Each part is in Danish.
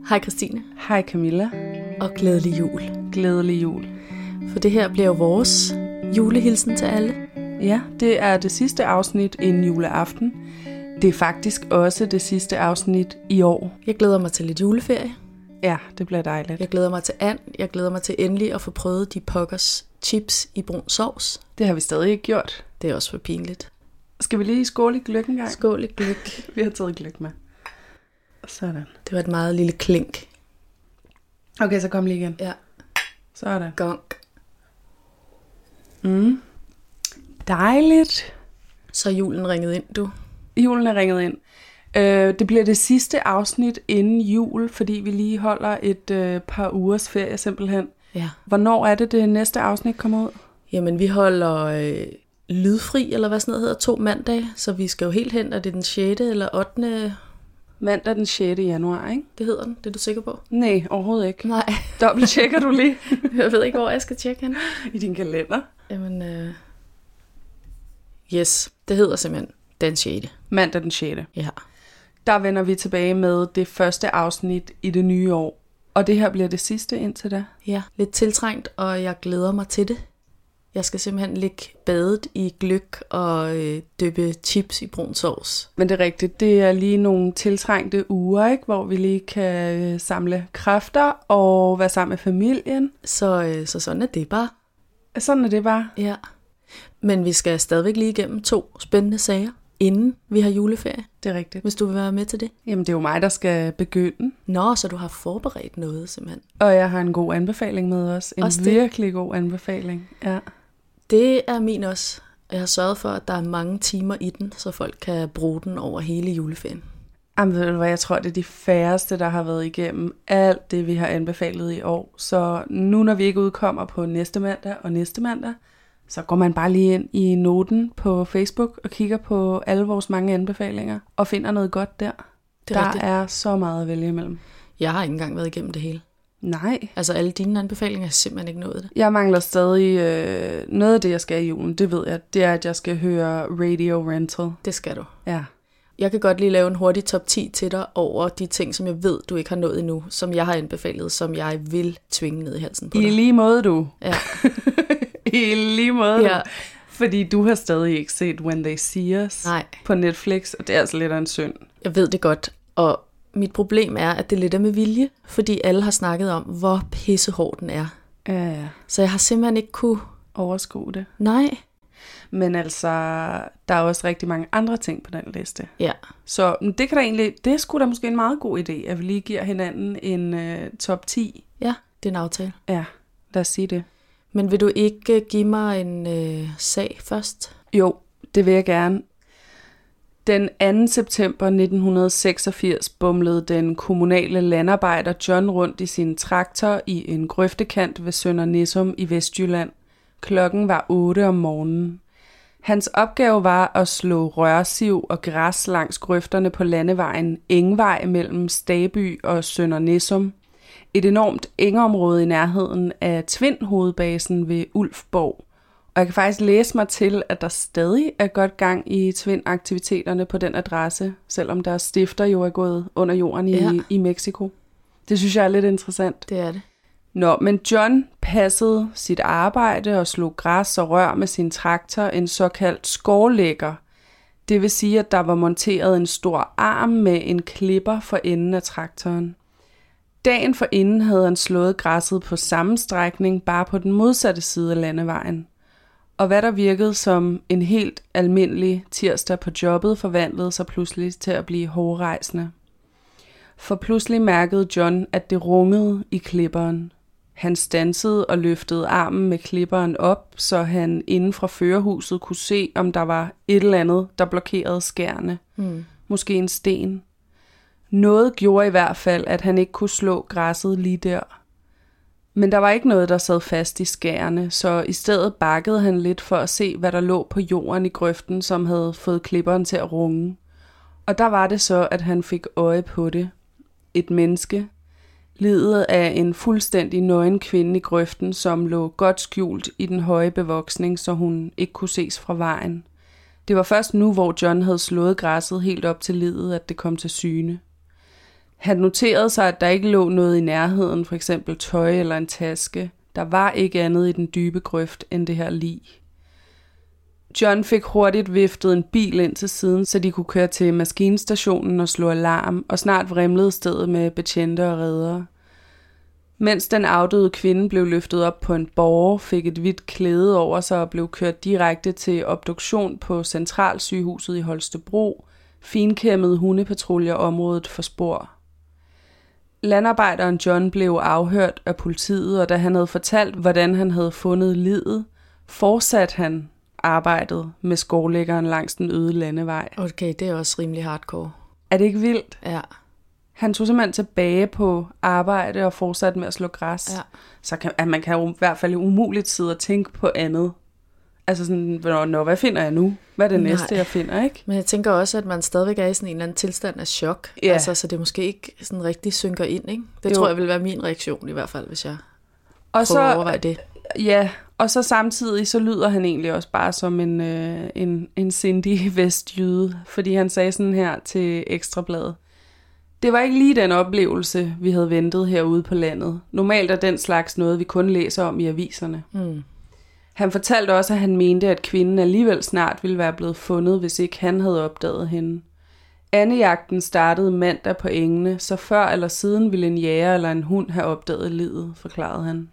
Hej Christine. Hej Camilla. Og glædelig jul. Glædelig jul. For det her bliver jo vores julehilsen til alle. Ja, det er det sidste afsnit inden juleaften. Det er faktisk også det sidste afsnit i år. Jeg glæder mig til lidt juleferie. Ja, det bliver dejligt. Jeg glæder mig til and. Jeg glæder mig til endelig at få prøvet de pokkers chips i brun sovs. Det har vi stadig ikke gjort. Det er også for pinligt. Skal vi lige skåle i gløgg en gang? Skål i gløgg. Vi har taget gløgg med. Sådan. Det var et meget lille klink. Okay, så kom lige igen. Ja. Sådan. Gong. Dejligt. Så julen ringede ind, du. Julen er ringet ind. Det bliver det sidste afsnit inden jul, fordi vi lige holder et par ugers ferie simpelthen. Ja. Hvornår er det næste afsnit kommer ud? Jamen, vi holder lydfri, eller hvad sådan noget hedder, 2 mandage. Så vi skal jo helt hen, er det den 6. eller 8. Mandag den 6. januar, ikke? Det hedder den, det er du sikker på? Nej, overhovedet ikke. Nej. Dobbelttjekker du lige? Jeg ved ikke, hvor jeg skal tjekke hen. I din kalender? Jamen, yes, det hedder simpelthen den 6. Mandag den 6. Ja. Der vender vi tilbage med det første afsnit i det nye år. Og det her bliver det sidste indtil da. Ja, lidt tiltrængt, og jeg glæder mig til det. Jeg skal simpelthen ligge badet i gløgg og dyppe chips i brun sovs. Men det er rigtigt, det er lige nogle tiltrængte uger, ikke? Hvor vi lige kan samle kræfter og være sammen med familien. Så sådan er det bare. Sådan er det bare. Ja. Men vi skal stadigvæk lige igennem 2 spændende sager, inden vi har juleferie. Det er rigtigt. Hvis du vil være med til det. Jamen, det er jo mig, der skal begynde. Nå, så du har forberedt noget, simpelthen. Og jeg har en god anbefaling med os. En også virkelig god anbefaling. Ja. Det er min også. Jeg har sørget for, at der er mange timer i den, så folk kan bruge den over hele juleferien. Jamen, ved du hvad, jeg tror, det er de færreste, der har været igennem alt det, vi har anbefalet i år. Så nu, når vi ikke udkommer på næste mandag, så går man bare lige ind i noten på Facebook og kigger på alle vores mange anbefalinger og finder noget godt der. Der er så meget at vælge imellem. Jeg har ikke engang været igennem det hele. Nej. Altså alle dine anbefalinger har simpelthen ikke nået det. Jeg mangler stadig noget af det, jeg skal i julen. Det ved jeg. Det er, at jeg skal høre Radio Rental. Det skal du. Ja. Jeg kan godt lige lave en hurtig top 10 til dig over de ting, som jeg ved, du ikke har nået endnu, som jeg har anbefalet, som jeg vil tvinge ned i halsen på dig. I lige måde, du. Ja. I lige måde, ja. Fordi du har stadig ikke set When They See Us. Nej. På Netflix, og det er altså lidt af en synd. Jeg ved det godt, og mit problem er, at det lidt er med vilje, fordi alle har snakket om, hvor pissehård den er. Ja. Så jeg har simpelthen ikke kunne overskue det. Nej. Men altså, der er også rigtig mange andre ting på den liste. Ja. Så det kan da egentlig, det er sgu da måske en meget god idé, at vi lige giver hinanden en top 10. Ja, det er en aftale. Ja, lad os sige det. Men vil du ikke give mig en sag først? Jo, det vil jeg gerne. Den 2. september 1986 bumlede den kommunale landarbejder John rundt i sin traktor i en grøftekant ved Sønder Nissum i Vestjylland. Klokken var 8 om morgenen. Hans opgave var at slå rørsiv og græs langs grøfterne på landevejen Engvej mellem Staby og Sønder Nissum. Et enormt engeområde i nærheden af Tvind-hovedbasen ved Ulfborg. Og jeg kan faktisk læse mig til, at der stadig er godt gang i Tvind-aktiviteterne på den adresse, selvom deres stifter jo er gået under jorden i Mexico. Det synes jeg er lidt interessant. Det er det. Nå, men John passede sit arbejde og slog græs og rør med sin traktor, en såkaldt skovlægger. Det vil sige, at der var monteret en stor arm med en klipper for enden af traktoren. Dagen forinden havde han slået græsset på samme strækning, bare på den modsatte side af landevejen. Og hvad der virkede som en helt almindelig tirsdag på jobbet, forvandlede sig pludselig til at blive hårdrejsende. For pludselig mærkede John, at det rungede i klipperen. Han standsede og løftede armen med klipperen op, så han inden fra førerhuset kunne se, om der var et eller andet, der blokerede skærene. Måske en sten. Noget gjorde i hvert fald, at han ikke kunne slå græsset lige der. Men der var ikke noget, der sad fast i skærene, så i stedet bakkede han lidt for at se, hvad der lå på jorden i grøften, som havde fået klipperen til at runge. Og der var det så, at han fik øje på det. Et menneske. Lidet af en fuldstændig nøgen kvinde i grøften, som lå godt skjult i den høje bevoksning, så hun ikke kunne ses fra vejen. Det var først nu, hvor John havde slået græsset helt op til lidet, at det kom til syne. Han noterede sig, at der ikke lå noget i nærheden, for eksempel tøj eller en taske. Der var ikke andet i den dybe grøft end det her lig. John fik hurtigt viftet en bil ind til siden, så de kunne køre til maskinstationen og slå alarm, og snart vrimlede stedet med betjente og reddere. Mens den afdøde kvinde blev løftet op på en båre, fik et hvidt klæde over sig og blev kørt direkte til obduktion på Centralsygehuset i Holstebro, finkæmmede hundepatruljer området for spor. Landarbejderen John blev afhørt af politiet, og da han havde fortalt, hvordan han havde fundet liget, fortsatte han arbejdet med skovlæggeren langs den øde landevej. Okay, det er også rimelig hardcore. Er det ikke vildt? Ja. Han tog simpelthen tilbage på arbejde og fortsatte med at slå græs. Ja. Så man kan jo i hvert fald umuligt sidde og tænke på andet. Altså sådan, hvad finder jeg nu? Hvad er det næste, jeg finder, ikke? Men jeg tænker også, at man stadigvæk er i sådan en eller anden tilstand af chok. Ja. Altså, så det måske ikke sådan rigtig synker ind, ikke? Det tror jeg vil være min reaktion i hvert fald, hvis jeg prøver at overveje det. Ja, og så samtidig, så lyder han egentlig også bare som en sindig vestjyde, fordi han sagde sådan her til Ekstrabladet: det var ikke lige den oplevelse, vi havde ventet herude på landet. Normalt er den slags noget, vi kun læser om i aviserne. Han fortalte også, at han mente, at kvinden alligevel snart ville være blevet fundet, hvis ikke han havde opdaget hende. Andejagten startede mandag på engene, så før eller siden ville en jæger eller en hund have opdaget liget, forklarede han.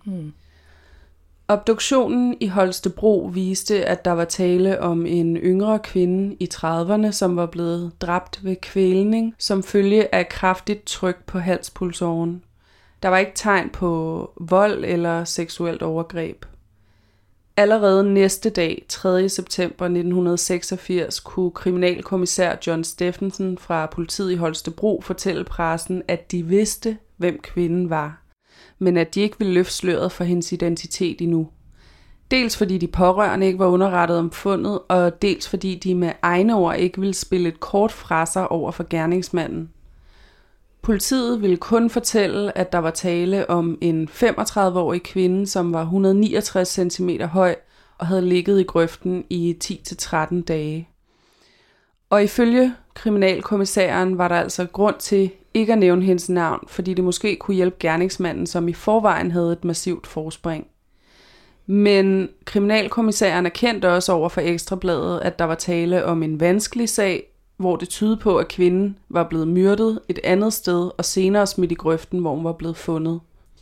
Obduktionen i Holstebro viste, at der var tale om en yngre kvinde i 30'erne, som var blevet dræbt ved kvælning som følge af kraftigt tryk på halspulsåren. Der var ikke tegn på vold eller seksuelt overgreb. Allerede næste dag, 3. september 1986, kunne kriminalkommissær John Steffensen fra politiet i Holstebro fortælle pressen, at de vidste, hvem kvinden var, men at de ikke ville løfte sløret for hendes identitet endnu. Dels fordi de pårørende ikke var underrettet om fundet, og dels fordi de med egne ord ikke ville spille et kort fra sig over for gerningsmanden. Politiet ville kun fortælle, at der var tale om en 35-årig kvinde, som var 169 cm høj og havde ligget i grøften i 10-13 dage. Og ifølge kriminalkommissæren var der altså grund til ikke at nævne hendes navn, fordi det måske kunne hjælpe gerningsmanden, som i forvejen havde et massivt forspring. Men kriminalkommissæren erkendte også over for Ekstrabladet, at der var tale om en vanskelig sag, hvor det tydede på, at kvinden var blevet myrdet et andet sted og senere smidt i grøften, hvor hun var blevet fundet.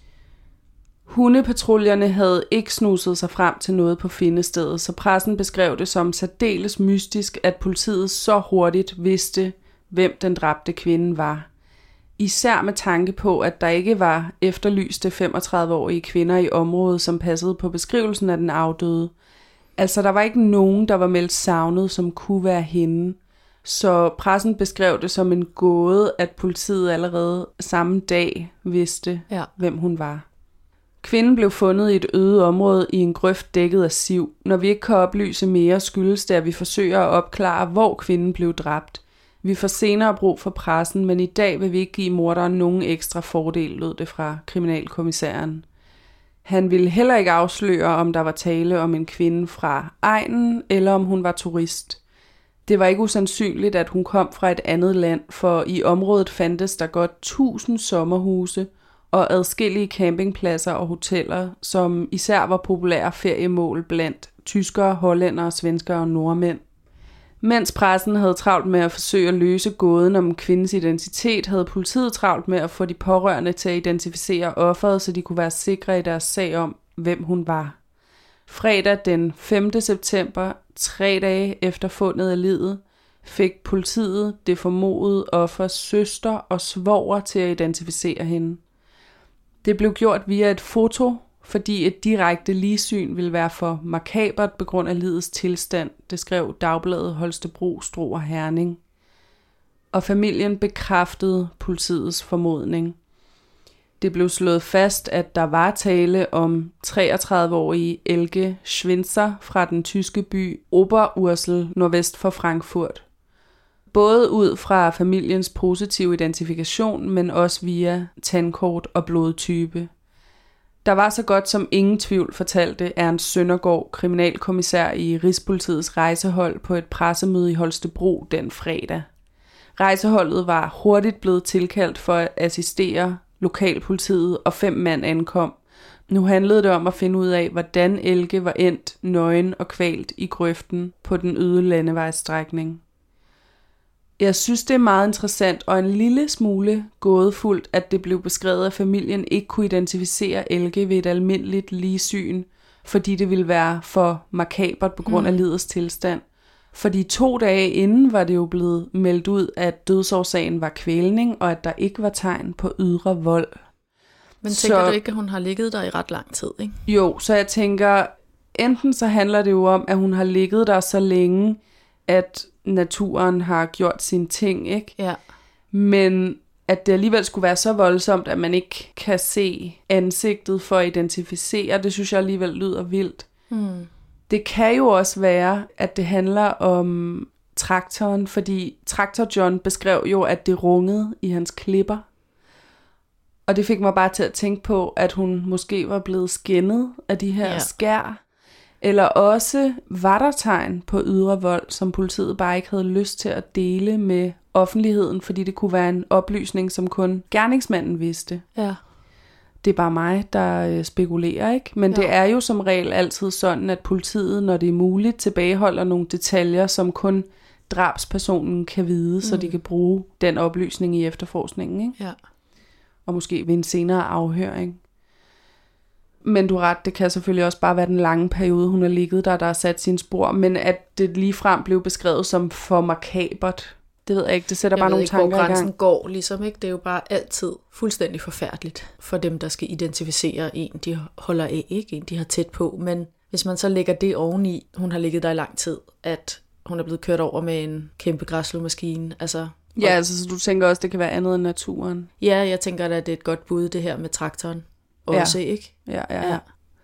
Hundepatruljerne havde ikke snuset sig frem til noget på findestedet, så pressen beskrev det som særdeles mystisk, at politiet så hurtigt vidste, hvem den dræbte kvinde var. Især med tanke på, at der ikke var efterlyste 35-årige kvinder i området, som passede på beskrivelsen af den afdøde. Altså, der var ikke nogen, der var meldt savnet, som kunne være hende. Så pressen beskrev det som en gåde, at politiet allerede samme dag vidste, hvem hun var. Kvinden blev fundet i et øde område i en grøft dækket af siv. Når vi ikke kan oplyse mere, skyldes det, at vi forsøger at opklare, hvor kvinden blev dræbt. Vi får senere brug for pressen, men i dag vil vi ikke give morderen nogen ekstra fordel, lød det fra kriminalkommissæren. Han ville heller ikke afsløre, om der var tale om en kvinde fra egnen, eller om hun var turist. Det var ikke usandsynligt, at hun kom fra et andet land, for i området fandtes der godt 1000 sommerhuse og adskillige campingpladser og hoteller, som især var populære feriemål blandt tyskere, hollændere, svenskere og nordmænd. Mens pressen havde travlt med at forsøge at løse gåden om kvindens identitet, havde politiet travlt med at få de pårørende til at identificere offeret, så de kunne være sikre i deres sag om, hvem hun var. Fredag den 5. september, 3 dage efter fundet af liget, fik politiet det formodede offers søster og svoger til at identificere hende. Det blev gjort via et foto, fordi et direkte ligsyn ville være for makabert på grund af ligets tilstand, det skrev Dagbladet Holstebro, Struer og Herning. Og familien bekræftede politiets formodning. Det blev slået fast, at der var tale om 33-årige Elke Schwinzer fra den tyske by Oberursel nordvest for Frankfurt. Både ud fra familiens positive identifikation, men også via tandkort og blodtype. Der var så godt som ingen tvivl, fortalte Ernst Søndergaard, kriminalkommissær i Rigspolitiets rejsehold på et pressemøde i Holstebro den fredag. Rejseholdet var hurtigt blevet tilkaldt for at assistere lokalpolitiet, og 5 mand ankom. Nu handlede det om at finde ud af, hvordan Elke var endt nøgen og kvalt i grøften på den øde landevejsstrækning. Jeg synes, det er meget interessant og en lille smule gådefuldt, at det blev beskrevet, at familien ikke kunne identificere Elke ved et almindeligt ligsyn, fordi det ville være for makabert på grund af livets tilstand. Fordi 2 dage inden var det jo blevet meldt ud, at dødsårsagen var kvælning, og at der ikke var tegn på ydre vold. Men tænker du ikke, at hun har ligget der i ret lang tid, ikke? Jo, så jeg tænker, enten så handler det jo om, at hun har ligget der så længe, at naturen har gjort sine ting, ikke? Ja. Men at det alligevel skulle være så voldsomt, at man ikke kan se ansigtet for at identificere, det synes jeg alligevel lyder vildt. Det kan jo også være, at det handler om traktoren, fordi Traktor John beskrev jo, at det rungede i hans klipper. Og det fik mig bare til at tænke på, at hun måske var blevet skændet af de her skær. Eller også var der tegn på ydre vold, som politiet bare ikke havde lyst til at dele med offentligheden, fordi det kunne være en oplysning, som kun gerningsmanden vidste. Ja. Det er bare mig, der spekulerer, ikke? Men det er jo som regel altid sådan, at politiet, når det er muligt, tilbageholder nogle detaljer, som kun drabspersonen kan vide, så de kan bruge den oplysning i efterforskningen, ikke? Ja. Og måske ved en senere afhøring. Men du har ret, det kan selvfølgelig også bare være den lange periode, hun har ligget der har sat sine spor, men at det ligefrem blev beskrevet som for makabert, det ved jeg ikke, det sætter bare nogle tanker i gang. Jeg ved ikke, hvor grænsen går, ligesom, ikke? Det er jo bare altid fuldstændig forfærdeligt for dem, der skal identificere en, de holder af, ikke? En, de har tæt på, men hvis man så lægger det oveni, hun har ligget der i lang tid, at hun er blevet kørt over med en kæmpe græsslåmaskine, altså... Ja, altså, så du tænker også, det kan være andet end naturen? Ja, jeg tænker, at det er et godt bud, det her med traktoren. Også, ikke? Ja.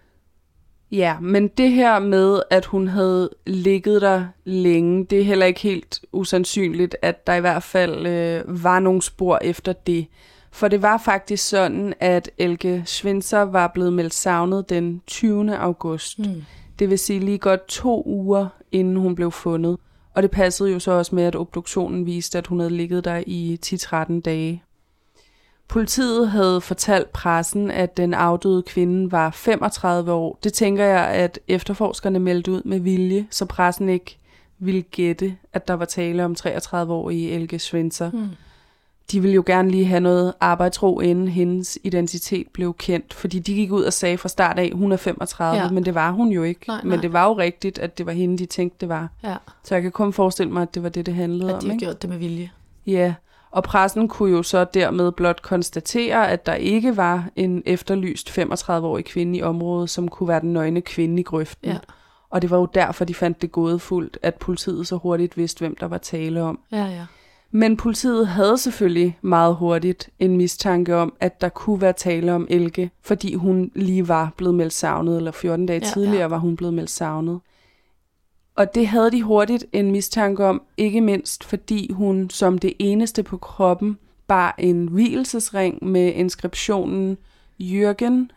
Ja, men det her med, at hun havde ligget der længe, det er heller ikke helt usandsynligt, at der i hvert fald var nogle spor efter det. For det var faktisk sådan, at Elke Schwinzer var blevet meldt savnet den 20. august. Det vil sige lige godt 2 uger, inden hun blev fundet. Og det passede jo så også med, at obduktionen viste, at hun havde ligget der i 10-13 dage. Politiet havde fortalt pressen, at den afdøde kvinde var 35 år. Det tænker jeg, at efterforskerne meldte ud med vilje, så pressen ikke ville gætte, at der var tale om 33-årige Elke Schwinzer. De ville jo gerne lige have noget arbejdsro, inden hendes identitet blev kendt, fordi de gik ud og sagde fra start af, hun er 35, men det var hun jo ikke. Nej. Men det var jo rigtigt, at det var hende, de tænkte, det var. Ja. Så jeg kan kun forestille mig, at det var det handlede om. At de har gjort det med vilje. Ja, og pressen kunne jo så dermed blot konstatere, at der ikke var en efterlyst 35-årig kvinde i området, som kunne være den nøgne kvinde i grøften. Ja. Og det var jo derfor, de fandt det gådefuldt, at politiet så hurtigt vidste, hvem der var tale om. Ja. Men politiet havde selvfølgelig meget hurtigt en mistanke om, at der kunne være tale om Elke, fordi hun lige var blevet meldt savnet, eller 14 dage tidligere var hun blevet meldt savnet. Og det havde de hurtigt en mistanke om, ikke mindst fordi hun som det eneste på kroppen bar en vielsesring med inskriptionen Jürgen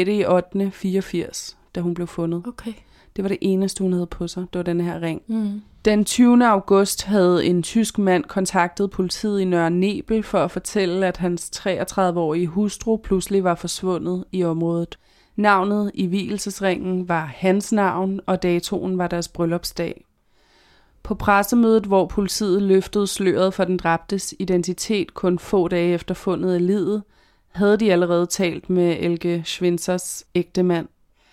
6.8.84, da hun blev fundet. Okay. Det var det eneste, hun havde på sig. Det var den her ring. Den 20. august havde en tysk mand kontaktet politiet i Nørre Nebel for at fortælle, at hans 33-årige hustru pludselig var forsvundet i området. Navnet i vielsesringen var hans navn, og datoen var deres bryllupsdag. På pressemødet, hvor politiet løftede sløret for den dræbtes identitet kun få dage efter fundet af liget, havde de allerede talt med Elke Schwinzers ægtemand.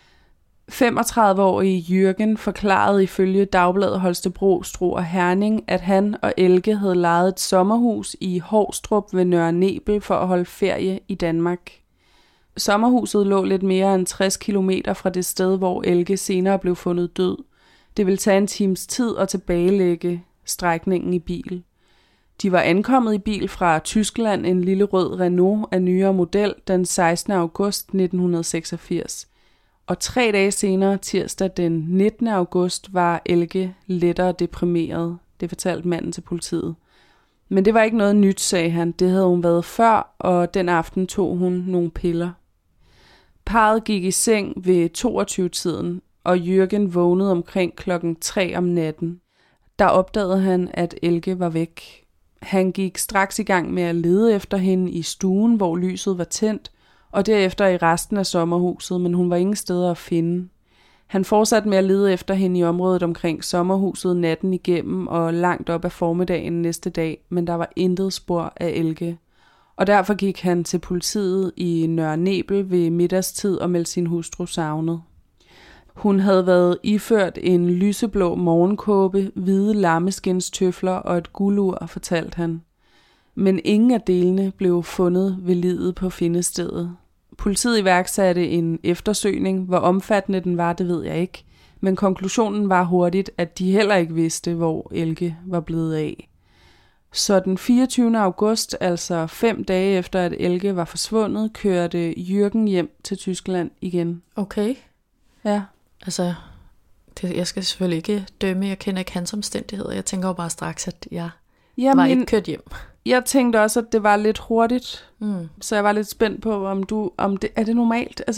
35-årige Jürgen forklarede ifølge Dagbladet Holstebro, Struer og Herning, at han og Elke havde lejet et sommerhus i Hovstrup ved Nørre Nebel for at holde ferie i Danmark. Sommerhuset lå lidt mere end 60 kilometer fra det sted, hvor Elke senere blev fundet død. Det ville tage en times tid at tilbagelægge strækningen i bil. De var ankommet i bil fra Tyskland, en lille rød Renault af nyere model, den 16. august 1986. Og 3 dage senere, tirsdag den 19. august, var Elke lettere deprimeret. Det fortalte manden til politiet. Men det var ikke noget nyt, sagde han. Det havde hun været før, og den aften tog hun nogle piller. Parret gik i seng ved 22-tiden, og Jürgen vågnede omkring 3:00 om natten. Der opdagede han, at Elke var væk. Han gik straks i gang med at lede efter hende i stuen, hvor lyset var tændt, og derefter i resten af sommerhuset, men hun var ingen steder at finde. Han fortsatte med at lede efter hende i området omkring sommerhuset natten igennem og langt op ad formiddagen næste dag, men der var intet spor af Elke. Og derfor gik han til politiet i Nørre Nebel ved middagstid og meldte sin hustru savnet. Hun havde været iført en lyseblå morgenkåbe, hvide lammeskinstøfler og et guldur, fortalte han. Men ingen af delene blev fundet ved liget på findestedet. Politiet iværksatte en eftersøgning. Hvor omfattende den var, det ved jeg ikke. Men konklusionen var hurtigt, at de heller ikke vidste, hvor Elke var blevet af. Så den 24. august, altså 5 dage efter, at Elke var forsvundet, kørte Jürgen hjem til Tyskland igen. Okay. Ja. Altså, jeg skal selvfølgelig ikke dømme. Jeg kender ikke hans omstændigheder. Jeg tænker jo bare straks, at jeg var ikke kørt hjem. Jeg tænkte også, at det var lidt hurtigt. Så jeg var lidt spændt på, om det er det normalt? Altså,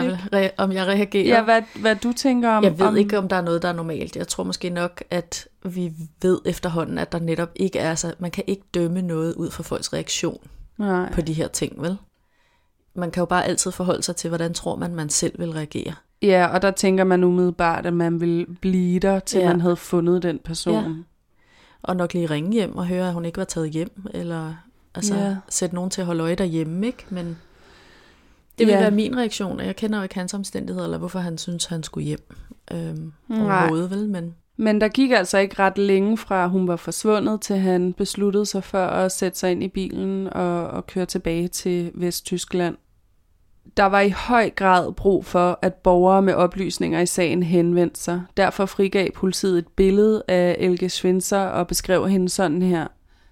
om jeg reagerer. Ja, hvad du tænker om. Jeg ved ikke, om der er noget, der er normalt. Jeg tror måske nok, at vi ved efterhånden, at der netop ikke er... Altså, man kan ikke dømme noget ud fra folks reaktion på de her ting, vel? Man kan jo bare altid forholde sig til, hvordan tror man selv vil reagere. Ja, og der tænker man umiddelbart, at man vil blive der, til man havde fundet den person. Ja. Og nok lige ringe hjem og høre, at hun ikke var taget hjem, eller sætte nogen til at holde øje derhjemme, ikke? Men det vil være min reaktion, og jeg kender jo ikke hans omstændigheder, eller hvorfor han synes, han skulle hjem overhovedet, vel? Men der gik altså ikke ret længe fra, hun var forsvundet, til han besluttede sig for at sætte sig ind i bilen og køre tilbage til Vesttyskland. Der var i høj grad brug for, at borgere med oplysninger i sagen henvendte sig. Derfor frigav politiet et billede af Elke Schwinzer og beskrev hende sådan her.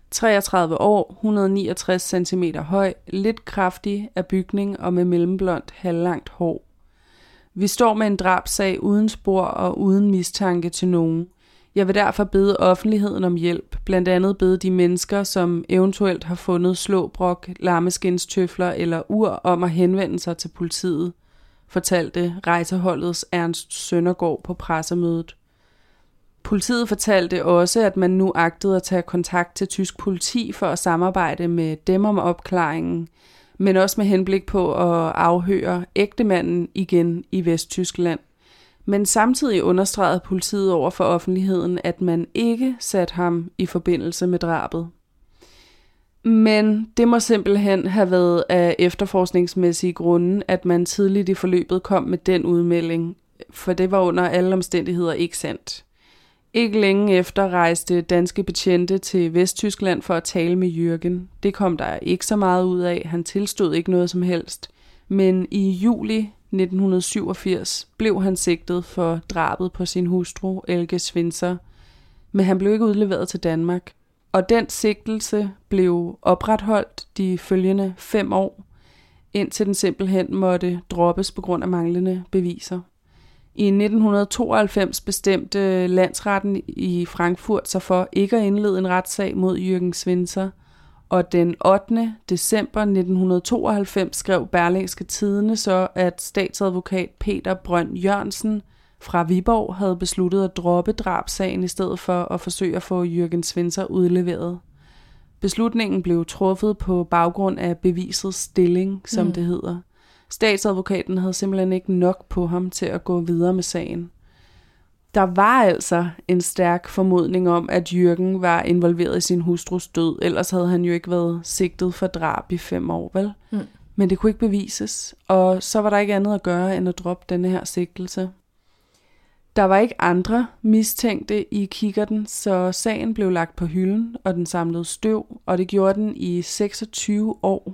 33 år, 169 cm høj, lidt kraftig af bygning og med mellemblondt, halvlangt hår. Vi står med en drabsag uden spor og uden mistanke til nogen. Jeg vil derfor bede offentligheden om hjælp, blandt andet bede de mennesker, som eventuelt har fundet slåbrok, lammeskinstøfler eller ur, om at henvende sig til politiet, fortalte rejseholdets Ernst Søndergaard på pressemødet. Politiet fortalte også, at man nu agtede at tage kontakt til tysk politi for at samarbejde med dem om opklaringen, men også med henblik på at afhøre ægtemanden igen i Vesttyskland. Men samtidig understregede politiet over for offentligheden, at man ikke satte ham i forbindelse med drabet. Men det må simpelthen have været af efterforskningsmæssige grunde, at man tidligt i forløbet kom med den udmelding, for det var under alle omstændigheder ikke sandt. Ikke længe efter rejste danske betjente til Vesttyskland for at tale med Jürgen. Det kom der ikke så meget ud af, han tilstod ikke noget som helst. Men i juli 1987 blev han sigtet for drabet på sin hustru, Elke Schwinzer, men han blev ikke udleveret til Danmark. Og den sigtelse blev opretholdt de følgende 5 år, indtil den simpelthen måtte droppes på grund af manglende beviser. I 1992 bestemte landsretten i Frankfurt sig for ikke at indlede en retssag mod Jürgen Schwinzer, og den 8. december 1992 skrev Berlingske Tidende så, at statsadvokat Peter Brønd Jørgensen fra Viborg havde besluttet at droppe drabssagen i stedet for at forsøge at få Jürgen Schwinzer udleveret. Beslutningen blev truffet på baggrund af bevisets stilling, som det hedder. Statsadvokaten havde simpelthen ikke nok på ham til at gå videre med sagen. Der var altså en stærk formodning om, at Jürgen var involveret i sin hustrus død, ellers havde han jo ikke været sigtet for drab i 5 år, vel? Men det kunne ikke bevises, og så var der ikke andet at gøre, end at droppe denne her sigtelse. Der var ikke andre mistænkte i kikkerten, så sagen blev lagt på hylden, og den samlede støv, og det gjorde den i 26 år.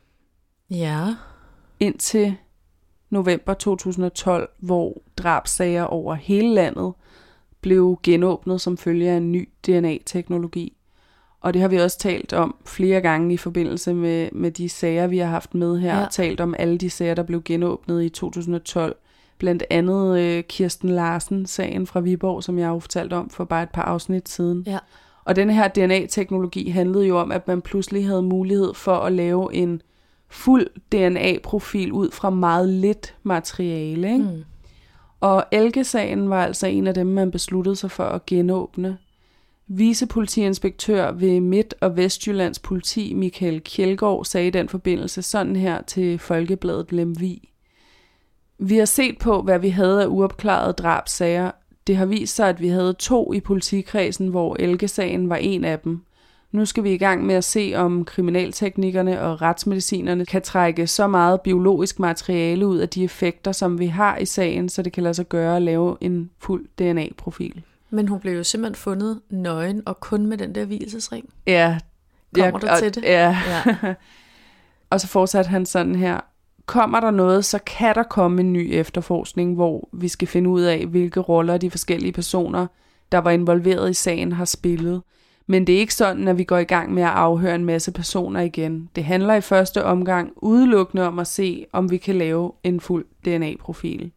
Ja. Indtil november 2012, hvor drabssager over hele landet blev genåbnet som følge af en ny DNA-teknologi. Og det har vi også talt om flere gange i forbindelse med de sager, vi har haft med her. Talt om alle de sager, der blev genåbnet i 2012. Blandt andet Kirsten Larsen-sagen fra Viborg, som jeg har fortalt om for bare et par afsnit siden. Ja. Og den her DNA-teknologi handlede jo om, at man pludselig havde mulighed for at lave en fuld DNA-profil ud fra meget lidt materiale. Ikke? Og Elke-sagen var altså en af dem, man besluttede sig for at genåbne. Vicepolitiinspektør ved Midt- og Vestjyllands politi, Michael Kjeldgaard, sagde i den forbindelse sådan her til Folkebladet Lemvig. Vi har set på, hvad vi havde af uopklarede drabssager. Det har vist sig, at vi havde 2 i politikredsen, hvor Elke-sagen var en af dem. Nu skal vi i gang med at se, om kriminalteknikerne og retsmedicinerne kan trække så meget biologisk materiale ud af de effekter, som vi har i sagen, så det kan lade sig gøre at lave en fuld DNA-profil. Men hun blev jo simpelthen fundet nøgen, og kun med den der vielsesring. Ja. Kommer du til det? Ja. Og så fortsatte han sådan her. Kommer der noget, så kan der komme en ny efterforskning, hvor vi skal finde ud af, hvilke roller de forskellige personer, der var involveret i sagen, har spillet. Men det er ikke sådan, at vi går i gang med at afhøre en masse personer igen. Det handler i første omgang udelukkende om at se, om vi kan lave en fuld DNA-profil.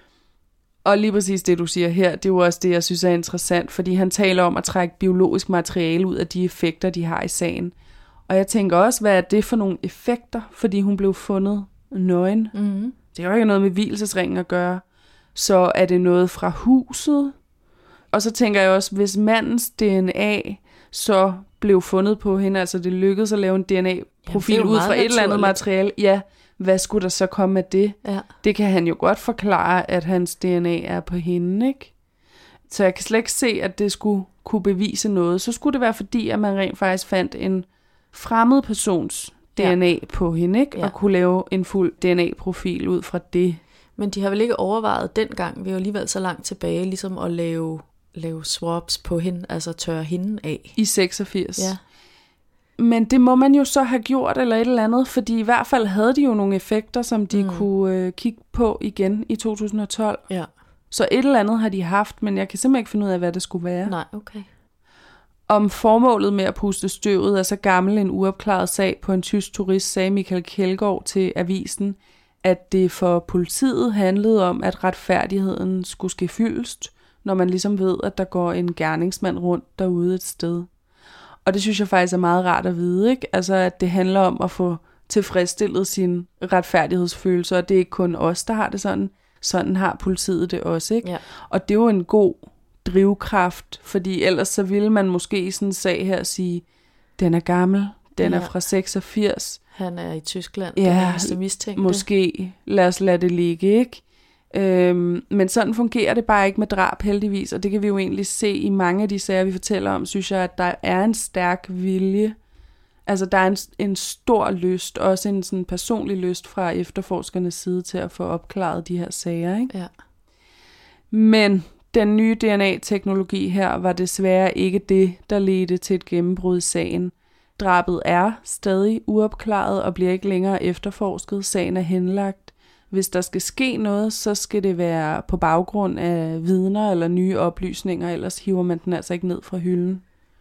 Og lige præcis det, du siger her, det er jo også det, jeg synes er interessant, fordi han taler om at trække biologisk materiale ud af de effekter, de har i sagen. Og jeg tænker også, hvad er det for nogle effekter, fordi hun blev fundet nøgen? Mm-hmm. Det har jo ikke noget med vielsesringen at gøre. Så er det noget fra huset? Og så tænker jeg også, hvis mandens DNA så blev fundet på hende, altså det lykkedes at lave en DNA-profil ud fra et eller andet materiale, ja, hvad skulle der så komme af det? Ja. Det kan han jo godt forklare, at hans DNA er på hende, ikke? Så jeg kan slet ikke se, at det skulle kunne bevise noget. Så skulle det være fordi, at man rent faktisk fandt en fremmed persons DNA på hende, ikke? Og kunne lave en fuld DNA-profil ud fra det. Men de har vel ikke overvejet dengang, vi er jo alligevel så langt tilbage, ligesom at lave swaps på hende, altså tørre hende af. I 86. Ja. Men det må man jo så have gjort eller et eller andet, fordi i hvert fald havde de jo nogle effekter, som de kunne kigge på igen i 2012. Ja. Så et eller andet har de haft, men jeg kan simpelthen ikke finde ud af, hvad det skulle være. Nej, okay. Om formålet med at puste støvet er så gammel en uopklaret sag på en tysk turist, sagde Michael Kjeldgaard til avisen, at det for politiet handlede om, at retfærdigheden skulle ske fyldest, når man ligesom ved, at der går en gerningsmand rundt derude et sted. Og det synes jeg faktisk er meget rart at vide, ikke? Altså, at det handler om at få tilfredsstillet sin retfærdighedsfølelse, og det er ikke kun os, der har det sådan. Sådan har politiet det også, ikke? Ja. Og det er jo en god drivkraft, fordi ellers så ville man måske i sådan en sag her sige, den er gammel, den er fra 86. Han er i Tyskland, den eneste mistænkte. Måske, lad os lade det ligge, ikke? Men sådan fungerer det bare ikke med drab heldigvis, og det kan vi jo egentlig se i mange af de sager, vi fortæller om, synes jeg, at der er en stærk vilje. Altså der er en stor lyst, også en sådan personlig lyst fra efterforskernes side til at få opklaret de her sager, ikke? Ja. Men den nye DNA-teknologi her var desværre ikke det, der ledte til et gennembrud i sagen. Drabet er stadig uopklaret og bliver ikke længere efterforsket. Sagen er henlagt. Hvis der skal ske noget, så skal det være på baggrund af vidner eller nye oplysninger, ellers hiver man den altså ikke ned fra hylden.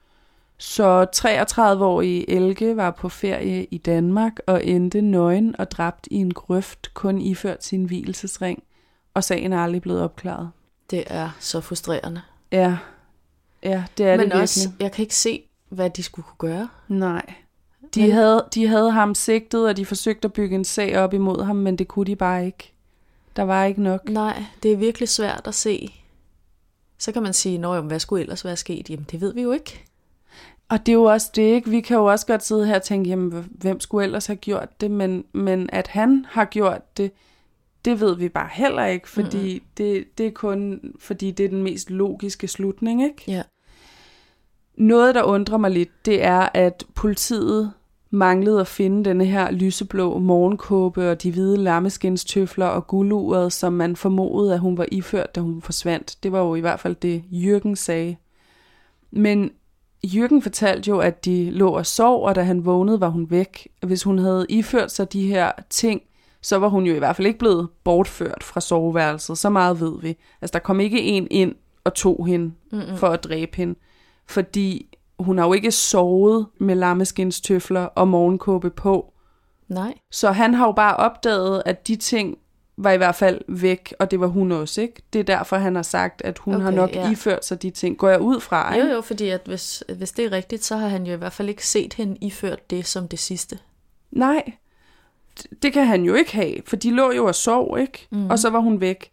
Så 33-årige Elke var på ferie i Danmark og endte nøgen og dræbt i en grøft, kun iført sin vielsesring, og sagen er aldrig blevet opklaret. Det er så frustrerende. Ja, det er det virkelig. Men også, jeg kan ikke se, hvad de skulle kunne gøre. Nej. De havde ham sigtet, og de forsøgte at bygge en sag op imod ham, men det kunne de bare ikke. Der var ikke nok. Nej, det er virkelig svært at se. Så kan man sige, hvad skulle ellers være sket? Jamen, det ved vi jo ikke. Og det er jo også det, ikke? Vi kan jo også godt sidde her og tænke, jamen, hvem skulle ellers have gjort det? Men at han har gjort det, det ved vi bare heller ikke, fordi det er kun, fordi det er den mest logiske slutning, ikke? Ja. Noget, der undrer mig lidt, det er, at politiet manglede at finde denne her lyseblå morgenkåbe og de hvide lammeskinstøfler og gulduret, som man formodede, at hun var iført, da hun forsvandt. Det var jo i hvert fald det, Jürgen sagde. Men Jürgen fortalte jo, at de lå og sov, og da han vågnede, var hun væk. Hvis hun havde iført sig de her ting, så var hun jo i hvert fald ikke blevet bortført fra soveværelset. Så meget ved vi. Altså, der kom ikke en ind og tog hende for at dræbe hende. Fordi hun har jo ikke sovet med lammeskinstøfler og morgenkåbe på. Nej. Så han har jo bare opdaget, at de ting var i hvert fald væk, og det var hun også, ikke? Det er derfor, han har sagt, at hun har nok iført sig de ting. Går jeg ud fra, ikke? Jo, fordi at hvis det er rigtigt, så har han jo i hvert fald ikke set hende iført det som det sidste. Nej, det kan han jo ikke have, for de lå jo og sov, ikke? Og så var hun væk.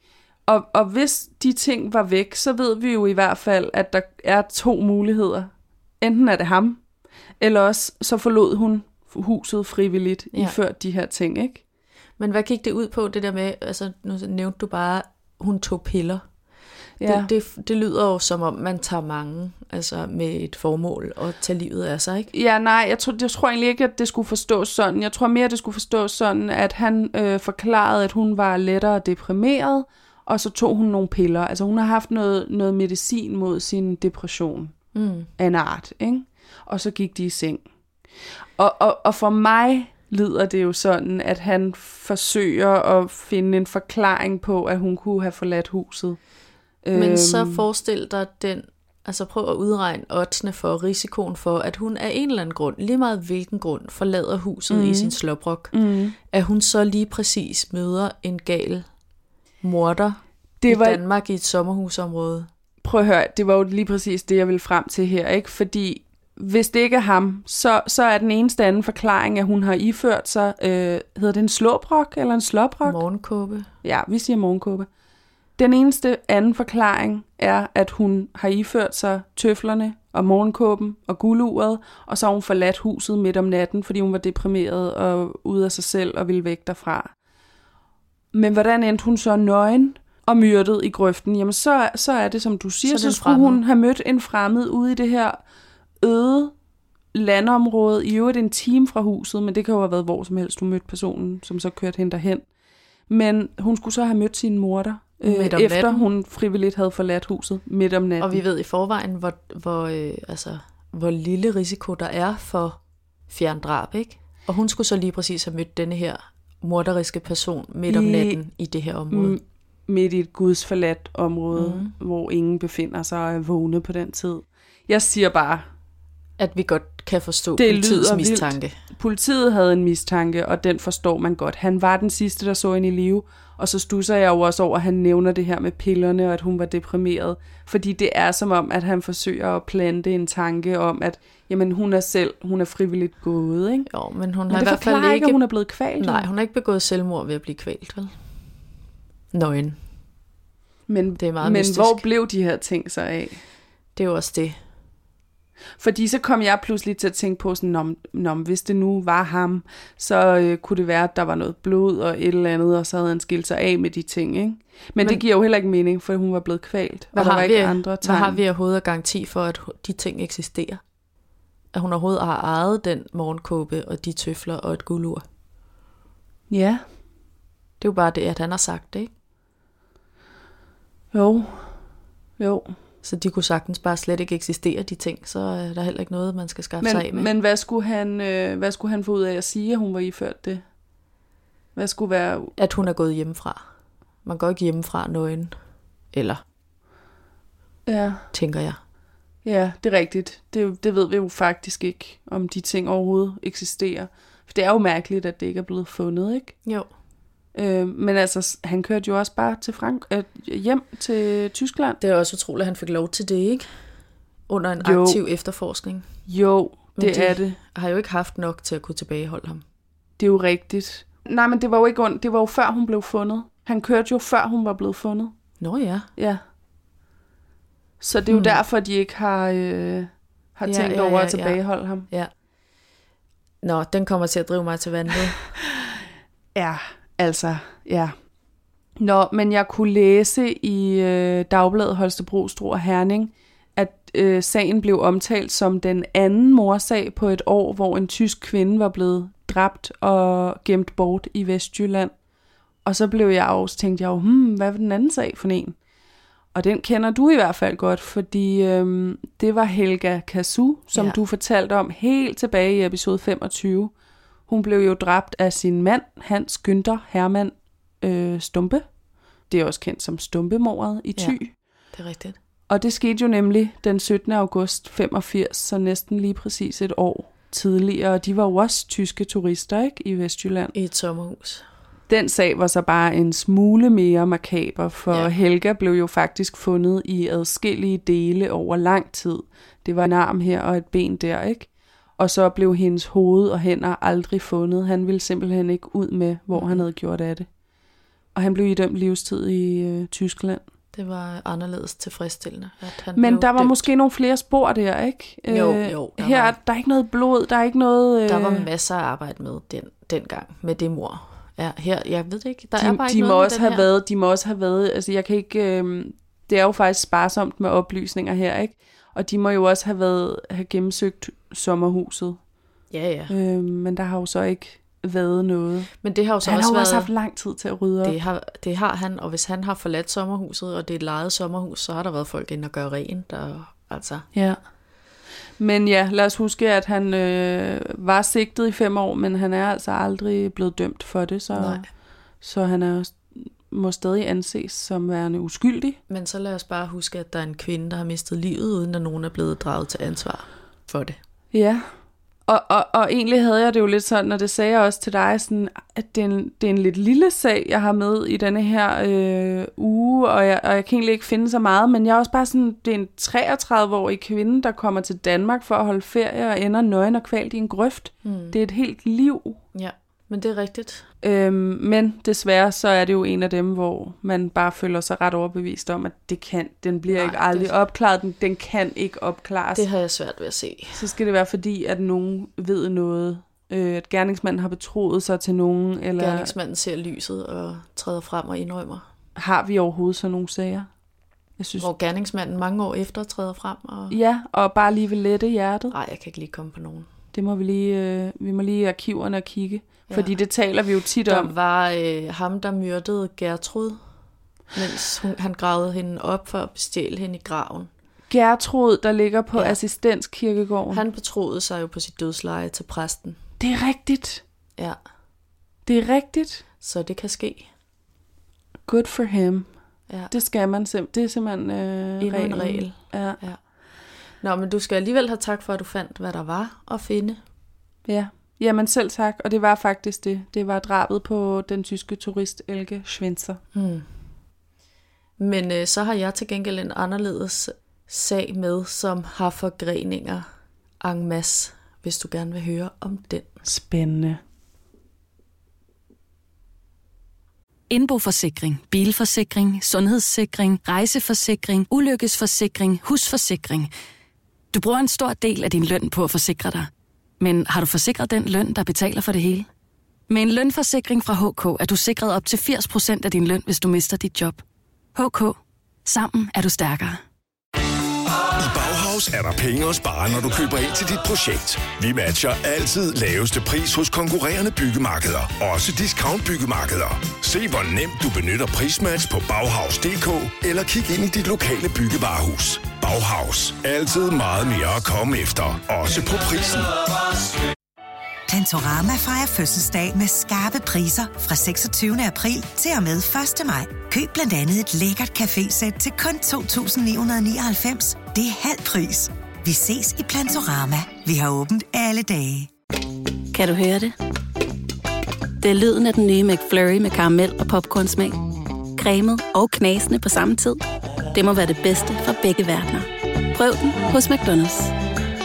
Og hvis de ting var væk, så ved vi jo i hvert fald, at der er 2 muligheder. Enten er det ham, eller også så forlod hun huset frivilligt, iført de her ting, ikke? Men hvad gik det ud på, det der med, altså nu nævnte du bare, hun tog piller. Ja. Det lyder jo som om, man tager mange, altså med et formål at tage livet af sig, ikke? Ja, nej, jeg tror egentlig ikke, at det skulle forstås sådan. Jeg tror mere, det skulle forstås sådan, at han forklarede, at hun var lettere deprimeret, og så tog hun nogle piller. Altså hun har haft noget medicin mod sin depression af en art, ikke? Og så gik de i seng. Og for mig lyder det jo sådan, at han forsøger at finde en forklaring på, at hun kunne have forladt huset. Men så forestil dig altså prøv at udregne oddsene for risikoen for, at hun af en eller anden grund, lige meget hvilken grund, forlader huset i sin slåbrok. At hun så lige præcis møder en gal morder i Danmark i et sommerhusområde. Prøv at høre, det var jo lige præcis det, jeg ville frem til her, ikke? Fordi hvis det ikke er ham, så er den eneste anden forklaring, at hun har iført sig, hedder det en slåbrok eller en slåbrok? Morgenkåbe. Ja, vi siger morgenkåbe. Den eneste anden forklaring er, at hun har iført sig tøflerne og morgenkåben og gulduret, og så har hun forladt huset midt om natten, fordi hun var deprimeret og ude af sig selv og ville væk derfra. Men hvordan endte hun så nøgen og myrdet i grøften? Jamen så er det, som du siger, så skulle hun have mødt en fremmed ude i det her øde landområde, i øvrigt en time fra huset, men det kan jo have været hvor som helst, du mødte personen, som så kørte hende derhen. Men hun skulle så have mødt sin morder, efter natten. Hun frivilligt havde forladt huset midt om natten. Og vi ved i forvejen, hvor lille risiko der er for fjerndrab, ikke? Og hun skulle så lige præcis have mødt denne her morderiske person midt om natten i det her område. Midt i et gudsforladt område, hvor ingen befinder sig og er vågne på den tid. Jeg siger bare, at vi godt kan forstå politiets mistanke. Vildt. Politiet havde en mistanke, og den forstår man godt. Han var den sidste, der så hende i live, og så stusser jeg jo også over, at han nævner det her med pillerne, og at hun var deprimeret. Fordi det er som om, at han forsøger at plante en tanke om, at jamen, hun er frivilligt gået, ikke? Jo, men hun har i hvert fald ikke, at hun er blevet kvalt. Nej, hun har ikke begået selvmord ved at blive kvalt, vel? Nøgen. Men, det er meget men mystisk. Hvor blev de her ting så af? Det er jo også det. Fordi så kom jeg pludselig til at tænke på sådan, hvis det nu var ham, så kunne det være, at der var noget blod og et eller andet, og så havde han skilt sig af med de ting, ikke? Men det giver jo heller ikke mening, for hun var blevet kvalt, og der var ikke andre tegn. Hvad har vi overhovedet af garanti for, at de ting eksisterer? At hun overhovedet har ejet den morgenkåbe og de tøfler og et guldur? Ja. Det er jo bare det, at han har sagt det, ikke? Jo. Så de kunne sagtens bare slet ikke eksistere, de ting. Så er der heller ikke noget, man skal skaffe sig af med. Men hvad skulle han få ud af at sige, at hun var iført det? Hvad skulle være... At hun er gået hjemmefra. Man går ikke hjemmefra nøgen. Eller? Ja. Tænker jeg. Ja, det er rigtigt. Det ved vi jo faktisk ikke, om de ting overhovedet eksisterer. For det er jo mærkeligt, at det ikke er blevet fundet, ikke? Jo. Men altså, han kørte jo også bare hjem til Tyskland. Det er også utroligt, at han fik lov til det, ikke? Under en aktiv efterforskning. Jo, det er det. Har jo ikke haft nok til at kunne tilbageholde ham. Det er jo rigtigt. Nej, men det var jo ikke ondt. Det var jo før hun blev fundet. Han kørte jo før hun var blevet fundet. Nå ja. Ja. Så det er jo derfor, de ikke har tænkt over at tilbageholde ham. Ja. Nå, den kommer til at drive mig til vandet. Ja. Altså, ja. Nå, men jeg kunne læse i Dagbladet Holstebro, Struer og Herning, at sagen blev omtalt som den anden mordsag på et år, hvor en tysk kvinde var blevet dræbt og gemt bort i Vestjylland. Og så blev jeg også, tænkte jeg jo, hvad var den anden sag for en? Og den kender du i hvert fald godt, fordi det var Helga Kasu, som du fortalte om helt tilbage i episode 25. Hun blev jo dræbt af sin mand, Hans Günther Hermann Stumpe. Det er også kendt som Stumpemordet i Thy. Ja, det er rigtigt. Og det skete jo nemlig den 17. august 85, så næsten lige præcis et år tidligere. Og de var jo også tyske turister, ikke, i Vestjylland. I et sommerhus. Den sag var så bare en smule mere makaber, for Helga blev jo faktisk fundet i adskillige dele over lang tid. Det var en arm her og et ben der, ikke? Og så blev hendes hoved og hænder aldrig fundet. Han ville simpelthen ikke ud med, hvor han havde gjort af det. Og han blev idømt livstid i Tyskland. Det var anderledes tilfredsstillende, at han Men blev der var dømt. måske nogle flere spor der, ikke? Jo. Der er ikke noget blod, der er ikke noget... Der var masser af arbejde med dengang, med det mor. Ja, her, jeg ved det ikke, der er bare ikke de må noget også med den her. De må også have været, altså jeg kan ikke, det er jo faktisk sparsomt med oplysninger her, ikke? Og de må jo også have gennemsøgt sommerhuset. Ja. Men der har jo så ikke været noget. Men det har jo så han også har jo været... også haft lang tid til at rydde op. Det har han, og hvis han har forladt sommerhuset, og det er et lejet sommerhus, så har der været folk inde og gøre rent, altså... Ja. Men ja, lad os huske, at han var sigtet i 5 år, men han er altså aldrig blevet dømt for det, så han er må stadig anses som værende uskyldig. Men så lad os bare huske, at der er en kvinde, der har mistet livet, uden at nogen er blevet draget til ansvar for det. Ja, og egentlig havde jeg det jo lidt sådan, og det sagde jeg også til dig, sådan, at det er en lidt lille sag, jeg har med i denne her uge, og jeg kan egentlig ikke finde så meget, men jeg er også bare sådan, det er en 33-årig kvinde, der kommer til Danmark for at holde ferie og ender nøgen og kvalt i en grøft. Det er et helt liv. Ja, men det er rigtigt. Men desværre så er det jo en af dem, hvor man bare føler sig ret overbevist om, at den bliver ikke aldrig opklaret, den kan ikke opklares. Det har jeg svært ved at se. Så skal det være fordi, at nogen ved noget, at gerningsmanden har betroet sig til nogen, eller... Gerningsmanden ser lyset og træder frem og indrømmer. Har vi overhovedet sådan nogle sager? Jeg synes... Hvor gerningsmanden mange år efter træder frem og... Ja, og bare lige vil lette hjertet. Nej, jeg kan ikke lige komme på nogen. Det må vi må lige i arkiverne og kigge. Ja. Fordi det taler vi jo tit om. Der var ham, der myrdede Gertrud, mens han gravede hende op for at bestjæle hende i graven. Gertrud, der ligger på Assistenskirkegården. Han betroede sig jo på sit dødsleje til præsten. Det er rigtigt. Ja. Det er rigtigt. Så det kan ske. Good for him. Ja. Det skal man simpelthen. Det er simpelthen en regel. Ja. Nå, men du skal alligevel have tak for, at du fandt, hvad der var at finde. Ja. Jamen selv tak, og det var faktisk det. Det var drabet på den tyske turist Elke Schwenzer. Men så har jeg til gengæld en anderledes sag med, som har forgreninger en masse, hvis du gerne vil høre om den. Spændende. Indboforsikring, bilforsikring, sundhedssikring, rejseforsikring, ulykkesforsikring, husforsikring. Du bruger en stor del af din løn på at forsikre dig. Men har du forsikret den løn, der betaler for det hele? Med en lønforsikring fra HK er du sikret op til 80% af din løn, hvis du mister dit job. HK. Sammen er du stærkere. I Bauhaus er der penge at spare, når du køber ind til dit projekt. Vi matcher altid laveste pris hos konkurrerende byggemarkeder. Også discount byggemarkeder. Se hvor nemt du benytter prismatch på Bauhaus.dk eller kig ind i dit lokale byggevarehus. Bauhaus. Altid meget mere at komme efter. Også på prisen. Plantorama fejrer fødselsdag med skarpe priser fra 26. april til og med 1. maj. Køb blandt andet et lækkert cafésæt til kun 2.999. Det er halv pris. Vi ses i Plantorama. Vi har åbent alle dage. Kan du høre det? Det er lyden af den nye McFlurry med karamel og popcornsmag. Cremet og knasende på samme tid. Det må være det bedste fra begge verdener. Prøv den hos McDonald's.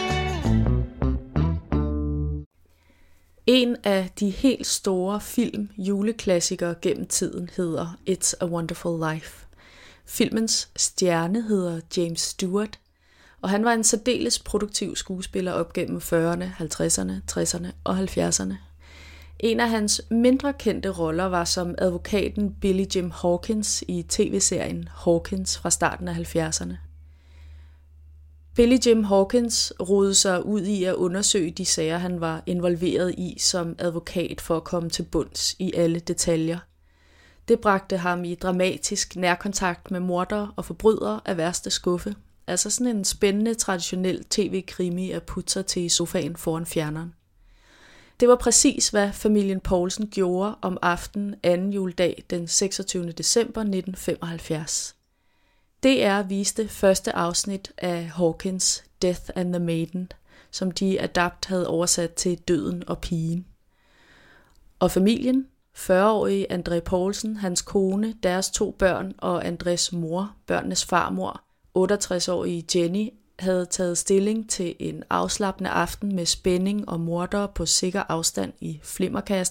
En af de helt store film-juleklassikere gennem tiden hedder It's a Wonderful Life. Filmens stjerne hedder James Stewart, og han var en særdeles produktiv skuespiller op gennem 40'erne, 50'erne, 60'erne og 70'erne. En af hans mindre kendte roller var som advokaten Billy Jim Hawkins i tv-serien Hawkins fra starten af 70'erne. Billy Jim Hawkins rodede sig ud i at undersøge de sager, han var involveret i som advokat for at komme til bunds i alle detaljer. Det bragte ham i dramatisk nærkontakt med mordere og forbrydere af værste skuffe. Altså sådan en spændende, traditionel tv-krimi at putte sig til i sofaen foran fjerneren. Det var præcis, hvad familien Poulsen gjorde om aftenen anden juledag den 26. december 1975. DR viste første afsnit af Hawkins' Death and the Maiden, som de adapt havde oversat til Døden og pigen. Og familien, 40-årige André Poulsen, hans kone, deres 2 børn og Andrés mor, børnenes farmor, 68-årige Jenny, havde taget stilling til en afslappende aften med spænding og mordere på sikker afstand i flimmerkassen,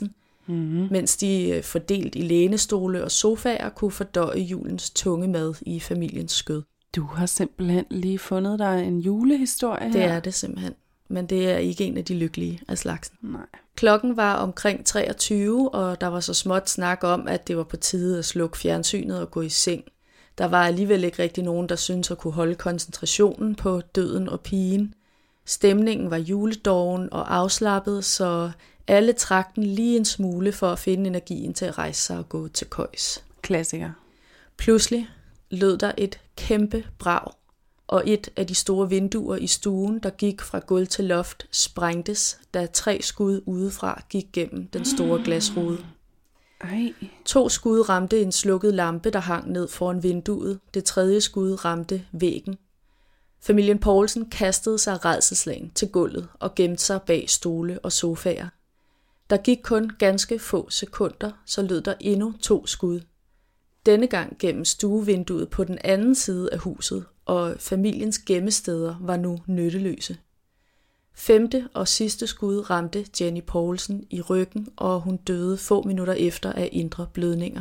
mens de fordelt i lænestole og sofaer kunne fordøje julens tunge mad i familiens skød. Du har simpelthen lige fundet dig en julehistorie her. Det er det simpelthen, men det er ikke en af de lykkelige af slagsen. Nej. Klokken var omkring 23, og der var så småt snak om, at det var på tide at slukke fjernsynet og gå i seng. Der var alligevel ikke rigtig nogen, der syntes at kunne holde koncentrationen på døden og pigen. Stemningen var juledoven og afslappet, så alle trak den lige en smule for at finde energien til at rejse sig og gå til køjs. Klassiker. Pludselig lød der et kæmpe brag, og et af de store vinduer i stuen, der gik fra gulv til loft, sprængtes, da 3 skud udefra gik gennem den store glasrude. Ej. 2 skud ramte en slukket lampe, der hang ned foran vinduet. Det 3. skud ramte væggen. Familien Poulsen kastede sig rædselsslagen til gulvet og gemte sig bag stole og sofaer. Der gik kun ganske få sekunder, så lød der endnu 2 skud. Denne gang gennem stuevinduet på den anden side af huset, og familiens gemmesteder var nu nytteløse. 5. og sidste skud ramte Jenny Poulsen i ryggen, og hun døde få minutter efter af indre blødninger.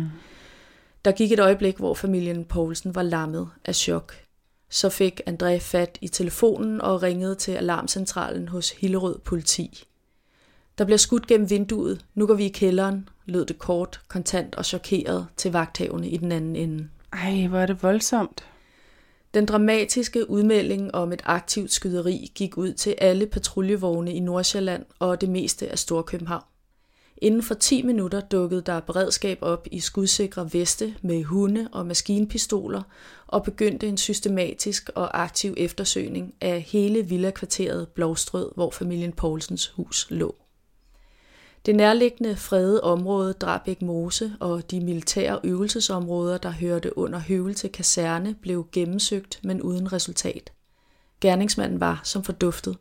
Der gik et øjeblik, hvor familien Poulsen var lammet af chok. Så fik André fat i telefonen og ringede til alarmcentralen hos Hillerød Politi. Der bliver skudt gennem vinduet. Nu går vi i kælderen, lød det kort, kontant og chokeret til vagthavende i den anden ende. Ej, hvor er det voldsomt. Den dramatiske udmelding om et aktivt skyderi gik ud til alle patruljevogne i Nordsjælland og det meste af Storkøbenhavn. Inden for 10 minutter dukkede der beredskab op i skudsikre veste med hunde og maskinpistoler og begyndte en systematisk og aktiv eftersøgning af hele villakvarteret Blovstrød, hvor familien Poulsens hus lå. Det nærliggende fredede område Drabæk Mose og de militære øvelsesområder, der hørte under Høvelse Kaserne, blev gennemsøgt, men uden resultat. Gerningsmanden var som forduftet.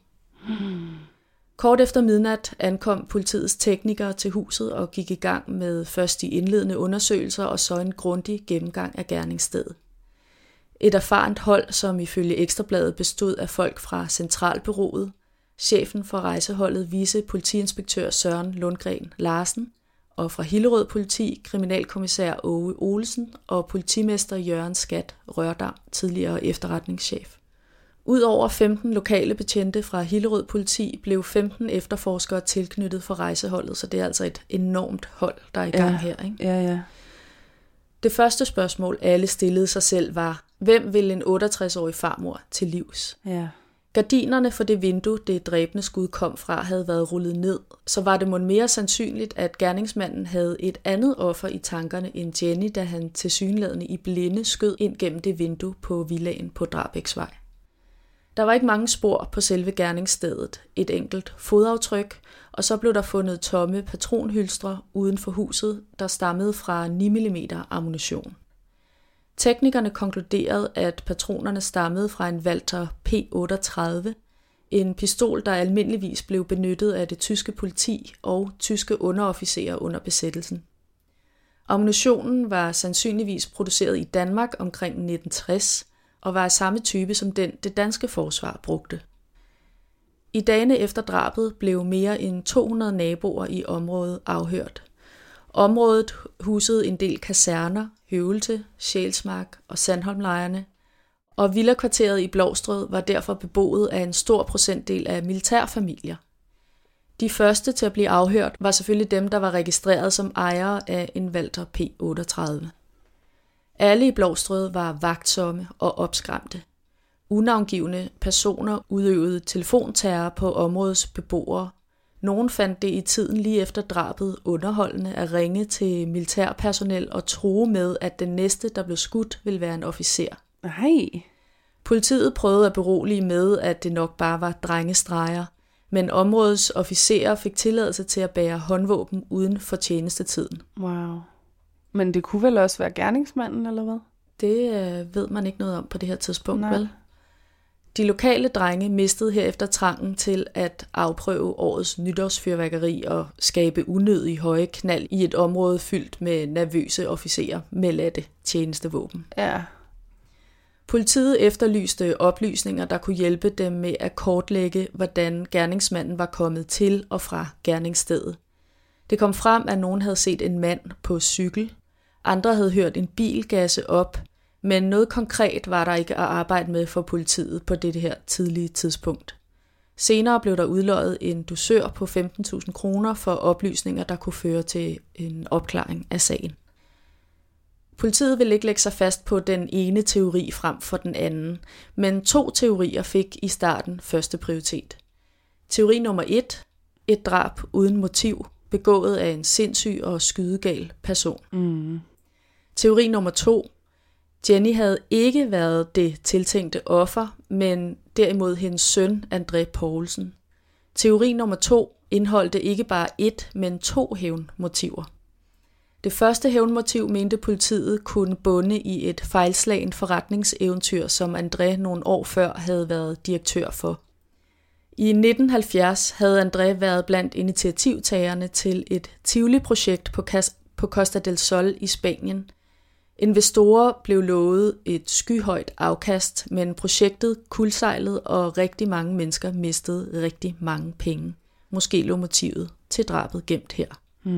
Kort efter midnat ankom politiets teknikere til huset og gik i gang med først de indledende undersøgelser og så en grundig gennemgang af gerningsstedet. Et erfarent hold, som ifølge Ekstrabladet bestod af folk fra Centralbureauet, chefen for rejseholdet vicepolitiinspektør Søren Lundgren Larsen, og fra Hillerød Politi kriminalkommissær Åge Olsen og politimester Jørgen Skat Rørdam, tidligere efterretningschef. Udover 15 lokale betjente fra Hillerød Politi blev 15 efterforskere tilknyttet for rejseholdet, så det er altså et enormt hold, der er i gang her. Ikke? Ja. Det første spørgsmål, alle stillede sig selv, var, hvem vil en 68-årig farmor til livs? Ja. Gardinerne for det vindue, det dræbende skud kom fra, havde været rullet ned, så var det måske mere sandsynligt, at gerningsmanden havde et andet offer i tankerne end Jenny, da han tilsyneladende i blinde skød ind gennem det vindue på villaen på Drabæksvej. Der var ikke mange spor på selve gerningsstedet, et enkelt fodaftryk, og så blev der fundet tomme patronhylstre uden for huset, der stammede fra 9 mm ammunition. Teknikerne konkluderede, at patronerne stammede fra en Walther P38, en pistol, der almindeligvis blev benyttet af det tyske politi og tyske underofficerer under besættelsen. Ammunitionen var sandsynligvis produceret i Danmark omkring 1960 og var af samme type som den, det danske forsvar brugte. I dagene efter drabet blev mere end 200 naboer i området afhørt. Området husede en del kaserner, Høvelse, Sjælsmark og Sandholmlejrene, og villakvarteret i Blovstrød var derfor beboet af en stor procentdel af militærfamilier. De første til at blive afhørt var selvfølgelig dem, der var registreret som ejere af en Walther P38. Alle i Blovstrød var vagtsomme og opskræmte. Unavngivne personer udøvede telefonterror på områdets beboere. Nogen fandt det i tiden lige efter drabet underholdende at ringe til militærpersonel og true med, at den næste, der blev skudt, ville være en officer. Nej. Politiet prøvede at berolige med, at det nok bare var drengestreger, men områdets officerer fik tilladelse til at bære håndvåben uden for tjenestetiden. Wow. Men det kunne vel også være gerningsmanden, eller hvad? Det ved man ikke noget om på det her tidspunkt, Nej. vel? De lokale drenge mistede herefter trangen til at afprøve årets nytårsfyrværkeri og skabe unødig høje knald i et område fyldt med nervøse officerer med latte tjenestevåben. Ja. Politiet efterlyste oplysninger, der kunne hjælpe dem med at kortlægge, hvordan gerningsmanden var kommet til og fra gerningsstedet. Det kom frem, at nogen havde set en mand på cykel. Andre havde hørt en bil gasse op, men noget konkret var der ikke at arbejde med for politiet på det her tidlige tidspunkt. Senere blev der udløjet en dusør på 15.000 kroner for oplysninger, der kunne føre til en opklaring af sagen. Politiet ville ikke lægge sig fast på den ene teori frem for den anden, men 2 teorier fik i starten første prioritet. Teori nummer 1, et drab uden motiv, begået af en sindssyg og skydegal person. Teori nummer 2, Jenny havde ikke været det tiltænkte offer, men derimod hendes søn, André Poulsen. Teori nummer 2 indeholdte ikke bare 1, men 2 hævnmotiver. Det første hævnmotiv mente politiet kunne bunde i et fejlslagen forretningseventyr, som André nogle år før havde været direktør for. I 1970 havde André været blandt initiativtagerne til et Tivoli-projekt på Costa del Sol i Spanien. Investorer blev lovet et skyhøjt afkast, men projektet kuldsejlede, og rigtig mange mennesker mistede rigtig mange penge. Måske lå motivet til drabet gemt her.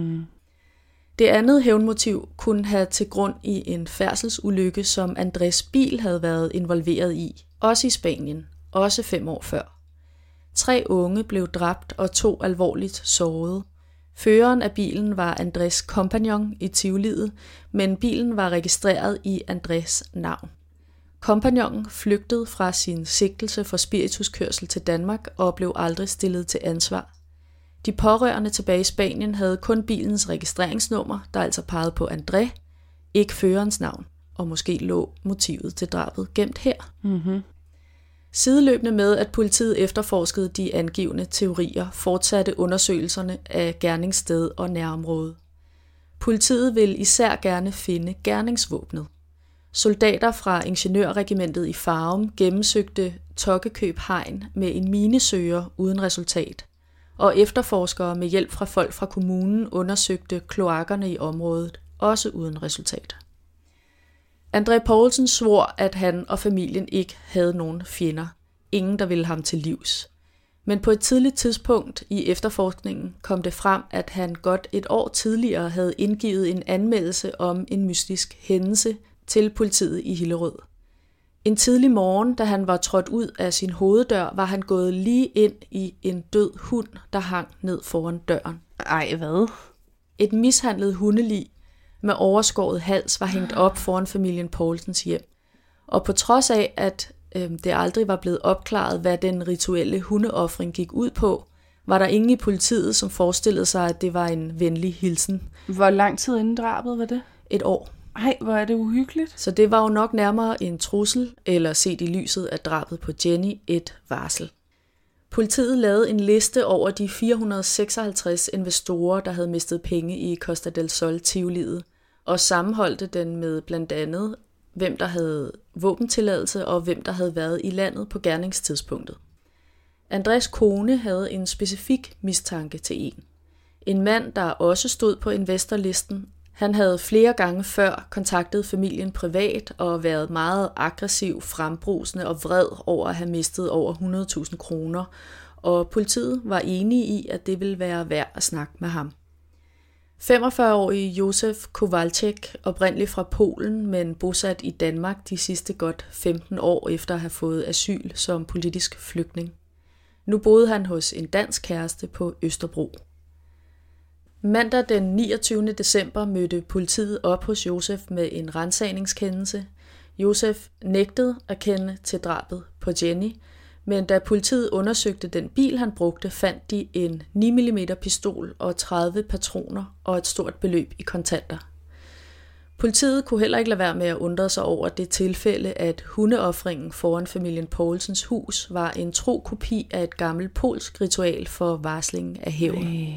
Det andet hævnmotiv kunne have til grund i en færdselsulykke, som Andrés bil havde været involveret i, også i Spanien, også 5 år før. 3 unge blev dræbt og 2 alvorligt sårede. Føreren af bilen var Andrés kompagnon i Tivoliet, men bilen var registreret i Andrés navn. Kompagnonen flygtede fra sin sigtelse for spirituskørsel til Danmark og blev aldrig stillet til ansvar. De pårørende tilbage i Spanien havde kun bilens registreringsnummer, der altså pegede på André, ikke førerens navn, og måske lå motivet til drabet gemt her. Sideløbende med, at politiet efterforskede de angivne teorier, fortsatte undersøgelserne af gerningssted og nærområde. Politiet ville især gerne finde gerningsvåbnet. Soldater fra ingeniørregimentet i Farum gennemsøgte Tokkekøb Hegn med en minesøger uden resultat, og efterforskere med hjælp fra folk fra kommunen undersøgte kloakkerne i området, også uden resultat. André Poulsen svor, at han og familien ikke havde nogen fjender. Ingen, der ville ham til livs. Men på et tidligt tidspunkt i efterforskningen kom det frem, at han godt et år tidligere havde indgivet en anmeldelse om en mystisk hændelse til politiet i Hillerød. En tidlig morgen, da han var trådt ud af sin hoveddør, var han gået lige ind i en død hund, der hang ned foran døren. Ej, hvad? Et mishandlet hundelig med overskåret hals var hængt op foran familien Poulsens hjem. Og på trods af, at det aldrig var blevet opklaret, hvad den rituelle hundeofring gik ud på, var der ingen i politiet, som forestillede sig, at det var en venlig hilsen. Hvor lang tid inden drabet var det? 1 år. Ej, hvor er det uhyggeligt. Så det var jo nok nærmere en trussel, eller set i lyset af drabet på Jenny, et varsel. Politiet lavede en liste over de 456 investorer, der havde mistet penge i Costa del Sol Tivoliet, og sammenholdte den med blandt andet, hvem der havde våbentilladelse og hvem der havde været i landet på gerningstidspunktet. Andrés kone havde en specifik mistanke til en. En mand, der også stod på investorlisten. Han havde flere gange før kontaktet familien privat og været meget aggressiv, frembrusende og vred over at have mistet over 100.000 kroner, og politiet var enige i, at det ville være værd at snakke med ham. 45-årige Josef Kowalczyk, oprindelig fra Polen, men bosat i Danmark de sidste godt 15 år efter at have fået asyl som politisk flygtning. Nu boede han hos en dansk kæreste på Østerbro. Mandag den 29. december mødte politiet op hos Josef med en ransagningskendelse. Josef nægtede at kende til drabet på Jenny, men da politiet undersøgte den bil, han brugte, fandt de en 9 mm pistol og 30 patroner og et stort beløb i kontanter. Politiet kunne heller ikke lade være med at undre sig over det tilfælde, at hundeofringen foran familien Poulsens hus var en tro kopi af et gammelt polsk ritual for varslingen af hævn.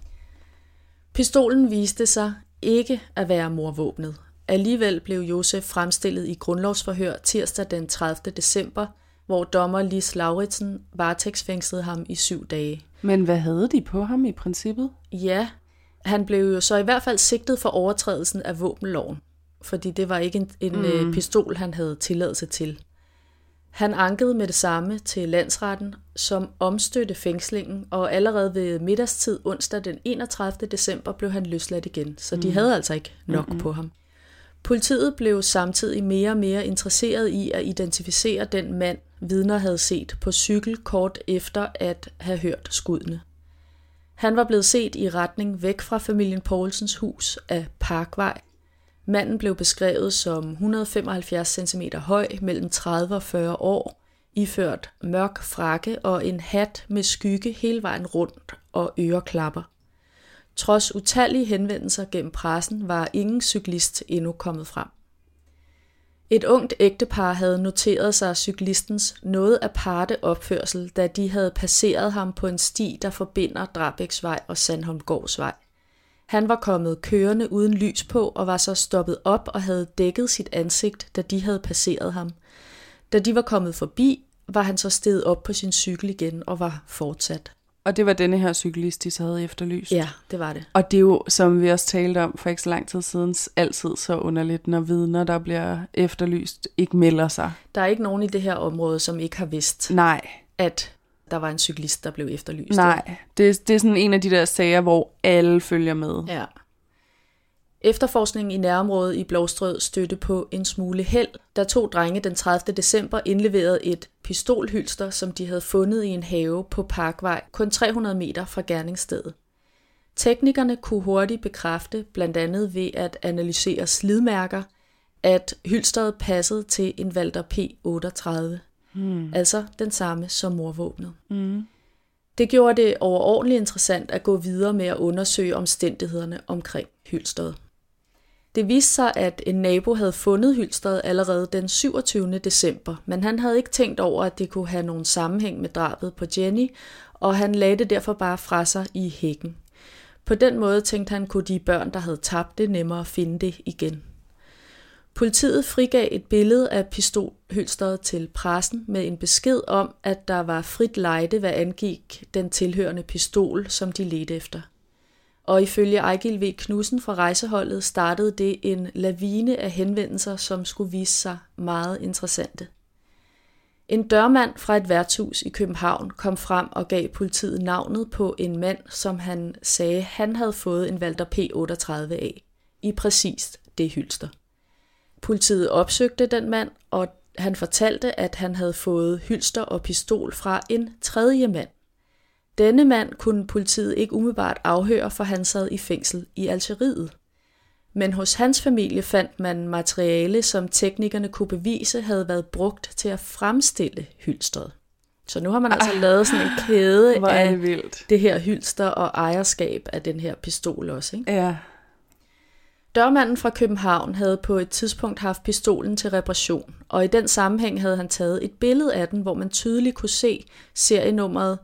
Pistolen viste sig ikke at være mordvåbnet. Alligevel blev Josef fremstillet i grundlovsforhør tirsdag den 30. december, hvor dommer Lis Lauritsen varetægtsfængslede ham i 7 dage. Men hvad havde de på ham i princippet? Ja, han blev jo så i hvert fald sigtet for overtrædelsen af våbenloven, fordi det var ikke en pistol, han havde tilladelse til. Han ankede med det samme til landsretten, som omstødte fængslingen, og allerede ved middagstid onsdag den 31. december blev han løsladt igen, så de havde altså ikke nok på ham. Politiet blev samtidig mere og mere interesseret i at identificere den mand, vidner havde set på cykel kort efter at have hørt skuddene. Han var blevet set i retning væk fra familien Poulsens hus af Parkvej. Manden blev beskrevet som 175 cm høj, mellem 30 og 40 år, iført mørk frakke og en hat med skygge hele vejen rundt og øreklapper. Trods utallige henvendelser gennem pressen var ingen cyklist endnu kommet frem. Et ungt ægtepar havde noteret sig cyklistens noget aparte opførsel, da de havde passeret ham på en sti, der forbinder Drabæksvej og Sandholmgårdsvej. Han var kommet kørende uden lys på og var så stoppet op og havde dækket sit ansigt, da de havde passeret ham. Da de var kommet forbi, var han så steget op på sin cykel igen og var fortsat. Og det var denne her cyklist, de så havde efterlyst? Ja, det var det. Og det er jo, som vi også talte om for ikke så lang tid siden, altid så underligt, når vidner, der bliver efterlyst, ikke melder sig. Der er ikke nogen i det her område, som ikke har vidst, at der var en cyklist, der blev efterlyst. Nej, det er sådan en af de der sager, hvor alle følger med. Ja. Efterforskningen i nærområdet i Blovstrød stødte på en smule held, da 2 drenge den 30. december indleverede et pistolhylster, som de havde fundet i en have på Parkvej, kun 300 meter fra gerningsstedet. Teknikerne kunne hurtigt bekræfte, blandt andet ved at analysere slidmærker, at hylsteret passede til en Walter P38. Altså den samme som mordvåbnet. Det gjorde det overordentligt interessant at gå videre med at undersøge omstændighederne omkring hylsteret. Det viste sig, at en nabo havde fundet hylsteret allerede den 27. december, men han havde ikke tænkt over, at det kunne have nogen sammenhæng med drabet på Jenny, og han lagde det derfor bare fra sig i hækken. På den måde tænkte han, kunne de børn, der havde tabt det, nemmere finde det igen. Politiet frigav et billede af pistolhylsteret til pressen med en besked om, at der var frit lejde, hvad angik den tilhørende pistol, som de ledte efter. Og ifølge Ejgil V. Knudsen fra rejseholdet startede det en lavine af henvendelser, som skulle vise sig meget interessante. En dørmand fra et værtshus i København kom frem og gav politiet navnet på en mand, som han sagde, han havde fået en Walter P38 af, i præcist det hylster. Politiet opsøgte den mand, og han fortalte, at han havde fået hylster og pistol fra en tredje mand. Denne mand kunne politiet ikke umiddelbart afhøre, for han sad i fængsel i Algeriet. Men hos hans familie fandt man materiale, som teknikerne kunne bevise havde været brugt til at fremstille hylstret. Så nu har man altså lavet sådan en kæde af det her hylster og ejerskab af den her pistol også, ikke? Ja. Dørmanden fra København havde på et tidspunkt haft pistolen til reparation, og i den sammenhæng havde han taget et billede af den, hvor man tydeligt kunne se serienummeret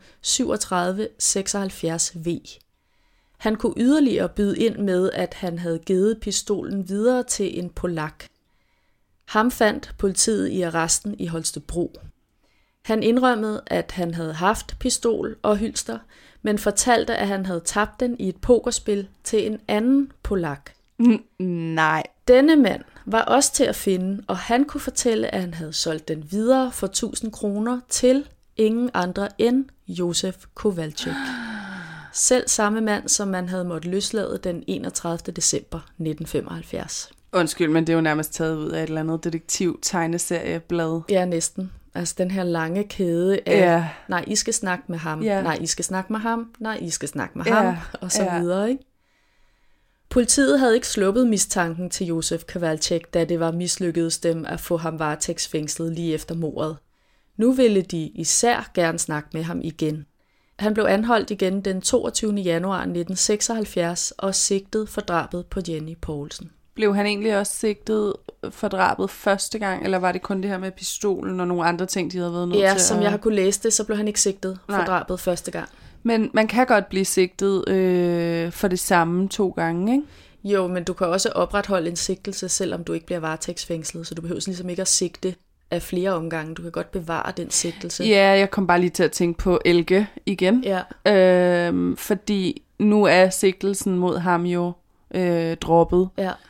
3776V. Han kunne yderligere byde ind med, at han havde givet pistolen videre til en polak. Ham fandt politiet i arresten i Holstebro. Han indrømmede, at han havde haft pistol og hylster, men fortalte, at han havde tabt den i et pokerspil til en anden polak. Nej. Denne mand var også til at finde, og han kunne fortælle, at han havde solgt den videre for 1000 kroner til ingen andre end Josef Kowalczyk. Selv samme mand, som man havde måttet løslade den 31. december 1975. Undskyld, men det er jo nærmest taget ud af et eller andet detektiv-tegneserieblad. Ja, næsten. Altså den her lange kæde af, nej, I skal snakke med ham, nej, I skal snakke med ham, nej, I skal snakke med ham, og så videre, ikke? Politiet havde ikke sluppet mistanken til Josef Kowalczyk, da det var mislykkedes dem at få ham varetægtsfængslet lige efter mordet. Nu ville de især gerne snakke med ham igen. Han blev anholdt igen den 22. januar 1976 og sigtet for drabet på Jenny Poulsen. Blev han egentlig også sigtet for drabet første gang, eller var det kun det her med pistolen og nogle andre ting, de havde været nødt til? Ja, som jeg har kunne læse det, så blev han ikke sigtet for drabet første gang. Men man kan godt blive sigtet for det samme 2 gange, ikke? Jo, men du kan også opretholde en sigtelse, selvom du ikke bliver varetægtsfængslet, så du behøver ligesom ikke at sigte af flere omgange. Du kan godt bevare den sigtelse. Ja, jeg kom bare lige til at tænke på Elke igen. Ja. Fordi nu er sigtelsen mod ham jo droppet. Ja.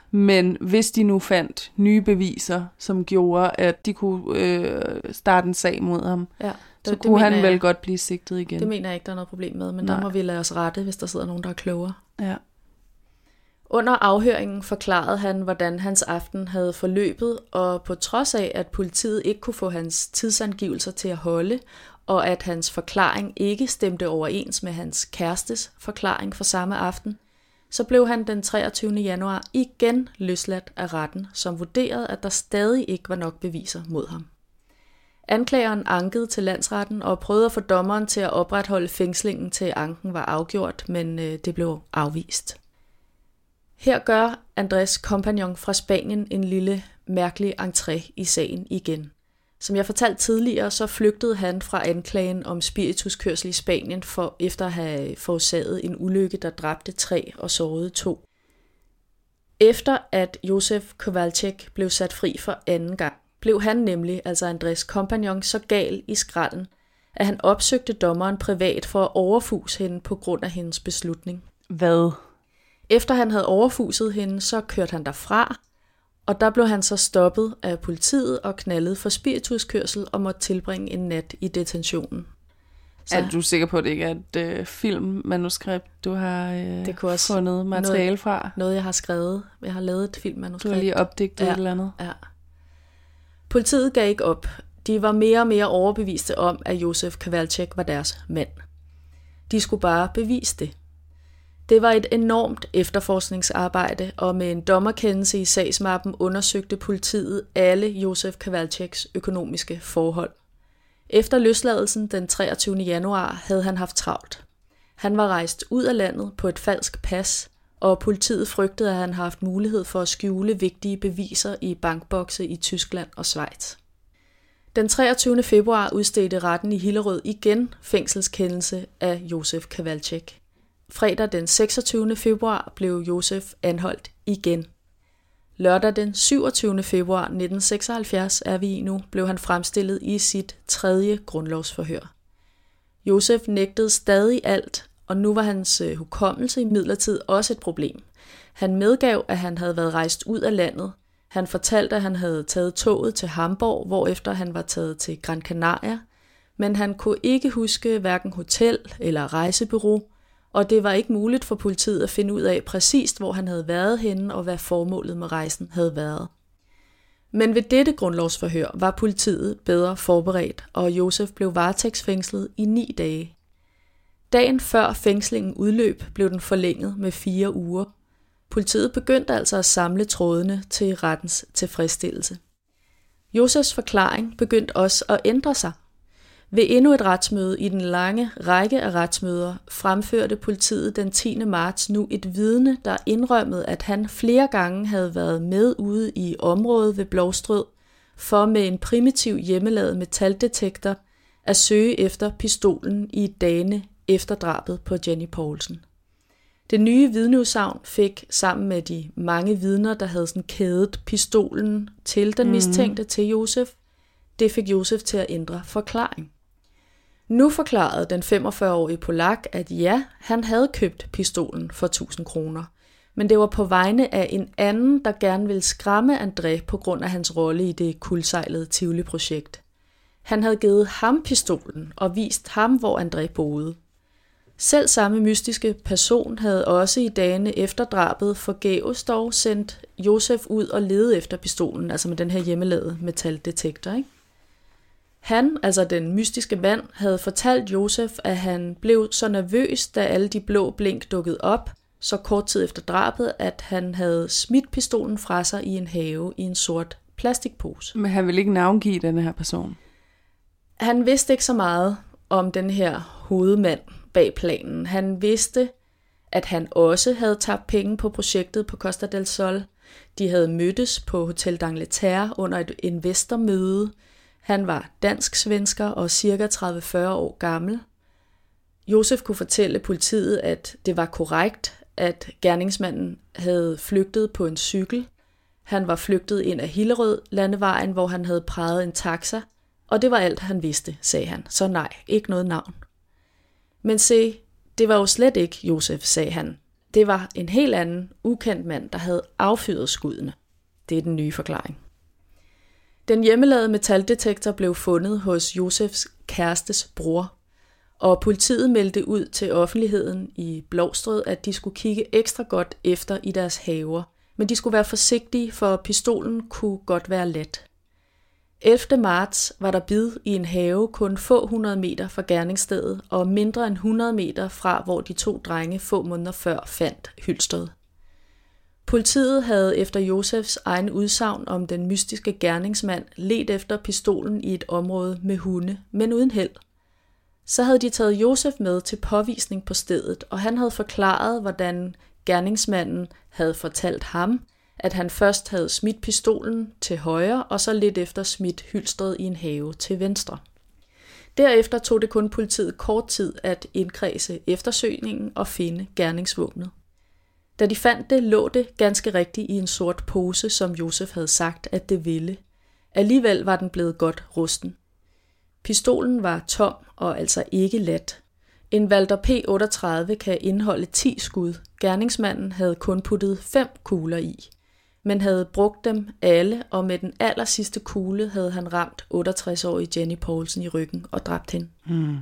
Men hvis de nu fandt nye beviser, som gjorde, at de kunne starte en sag mod ham, så kunne han vel godt blive sigtet igen. Det mener jeg ikke, der er noget problem med, men der må vi lade os rette, hvis der sidder nogen, der er klogere. Ja. Under afhøringen forklarede han, hvordan hans aften havde forløbet, og på trods af, at politiet ikke kunne få hans tidsangivelser til at holde, og at hans forklaring ikke stemte overens med hans kærestes forklaring for samme aften, så blev han den 23. januar igen løsladt af retten, som vurderede, at der stadig ikke var nok beviser mod ham. Anklageren ankede til landsretten og prøvede at få dommeren til at opretholde fængslingen til anken var afgjort, men det blev afvist. Her gør Andrés kompagnon fra Spanien en lille mærkelig entré i sagen igen. Som jeg fortalte tidligere, så flygtede han fra anklagen om spirituskørsel i Spanien efter at have forårsaget en ulykke, der dræbte 3 og sårede 2. Efter at Josef Kowalczyk blev sat fri for anden gang, blev han nemlig, altså Andrés kompagnon, så gal i skralden, at han opsøgte dommeren privat for at overfuse hende på grund af hendes beslutning. Hvad? Efter han havde overfuset hende, så kørte han derfra, og der blev han så stoppet af politiet og knaldet for spirituskørsel og måtte tilbringe en nat i detentionen. Så er du sikker på, at det ikke er et filmmanuskript, du har fundet materiale fra? Noget, jeg har skrevet. Jeg har lavet et filmmanuskript. Du har lige opdigtet et eller andet? Ja. Politiet gav ikke op. De var mere og mere overbeviste om, at Josef Kowalczyk var deres mand. De skulle bare bevise det. Det var et enormt efterforskningsarbejde, og med en dommerkendelse i sagsmappen undersøgte politiet alle Josef Kowalczyks økonomiske forhold. Efter løsladelsen den 23. januar havde han haft travlt. Han var rejst ud af landet på et falsk pas, og politiet frygtede, at han havde haft mulighed for at skjule vigtige beviser i bankbokse i Tyskland og Schweiz. Den 23. februar udstedte retten i Hillerød igen fængselskendelse af Josef Kowalczyk. Fredag den 26. februar blev Josef anholdt igen. Lørdag den 27. februar 1976 er vi i nu, blev han fremstillet i sit 3. grundlovsforhør. Josef nægtede stadig alt, og nu var hans hukommelse imidlertid også et problem. Han medgav, at han havde været rejst ud af landet. Han fortalte, at han havde taget toget til Hamburg, hvorefter han var taget til Gran Canaria, men han kunne ikke huske hverken hotel eller rejsebureau, og det var ikke muligt for politiet at finde ud af præcist, hvor han havde været henne og hvad formålet med rejsen havde været. Men ved dette grundlovsforhør var politiet bedre forberedt, og Josef blev varetægtsfængslet i 9 dage. Dagen før fængslingen udløb, blev den forlænget med 4 uger. Politiet begyndte altså at samle trådene til rettens tilfredsstillelse. Josefs forklaring begyndte også at ændre sig. Ved endnu et retsmøde i den lange række af retsmøder fremførte politiet den 10. marts nu et vidne, der indrømmede, at han flere gange havde været med ude i området ved Blovstrød for med en primitiv hjemmelavet metaldetektor at søge efter pistolen i dagene efter drabet på Jenny Poulsen. Det nye vidneudsagn fik sammen med de mange vidner, der havde sådan kædet pistolen til den mistænkte til Josef, det fik Josef til at ændre forklaring. Nu forklarede den 45-årige polak, at ja, han havde købt pistolen for 1000 kroner, men det var på vegne af en anden, der gerne ville skræmme André på grund af hans rolle i det kuldsejlede Tivoli-projekt. Han havde givet ham pistolen og vist ham, hvor André boede. Selv samme mystiske person havde også i dagene efter drabet forgæves dog sendt Josef ud og lede efter pistolen, altså med den her hjemmelavede metaldetektor, ikke? Han, altså den mystiske mand, havde fortalt Josef, at han blev så nervøs, da alle de blå blink dukkede op, så kort tid efter drabet, at han havde smidt pistolen fra sig i en have i en sort plastikpose. Men han ville ikke navngive denne her person? Han vidste ikke så meget om den her hovedmand bag planen. Han vidste, at han også havde tabt penge på projektet på Costa del Sol. De havde mødtes på Hotel d'Angleterre under et investormøde. Han var dansk-svensker og ca. 30-40 år gammel. Josef kunne fortælle politiet, at det var korrekt, at gerningsmanden havde flygtet på en cykel. Han var flygtet ind af Hillerød landevejen, hvor han havde praget en taxa, og det var alt, han vidste, sagde han. Så nej, ikke noget navn. Men se, det var jo slet ikke Josef, sagde han. Det var en helt anden, ukendt mand, der havde affyret skuddene. Det er den nye forklaring. Den hjemmelavede metaldetektor blev fundet hos Josefs kærestes bror, og politiet meldte ud til offentligheden i Blovstrød, at de skulle kigge ekstra godt efter i deres haver, men de skulle være forsigtige, for pistolen kunne godt være let. 11. marts var der bid i en have kun få 100 meter fra gerningsstedet og mindre end 100 meter fra, hvor de 2 drenge få måneder før fandt hylstret. Politiet havde efter Josefs egen udsagn om den mystiske gerningsmand ledt efter pistolen i et område med hunde, men uden held. Så havde de taget Josef med til påvisning på stedet, og han havde forklaret, hvordan gerningsmanden havde fortalt ham, at han først havde smidt pistolen til højre, og så lidt efter smidt hylstret i en have til venstre. Derefter tog det kun politiet kort tid at indkredse eftersøgningen og finde gerningsvåbnet. Da de fandt det, lå det ganske rigtigt i en sort pose, som Josef havde sagt, at det ville. Alligevel var den blevet godt rusten. Pistolen var tom og altså ikke lat. En Walther P38 kan indeholde 10 skud. Gerningsmanden havde kun puttet 5 kugler i, men havde brugt dem alle, og med den aller sidste kugle havde han ramt 68-årige Jenny Poulsen i ryggen og dræbt hende.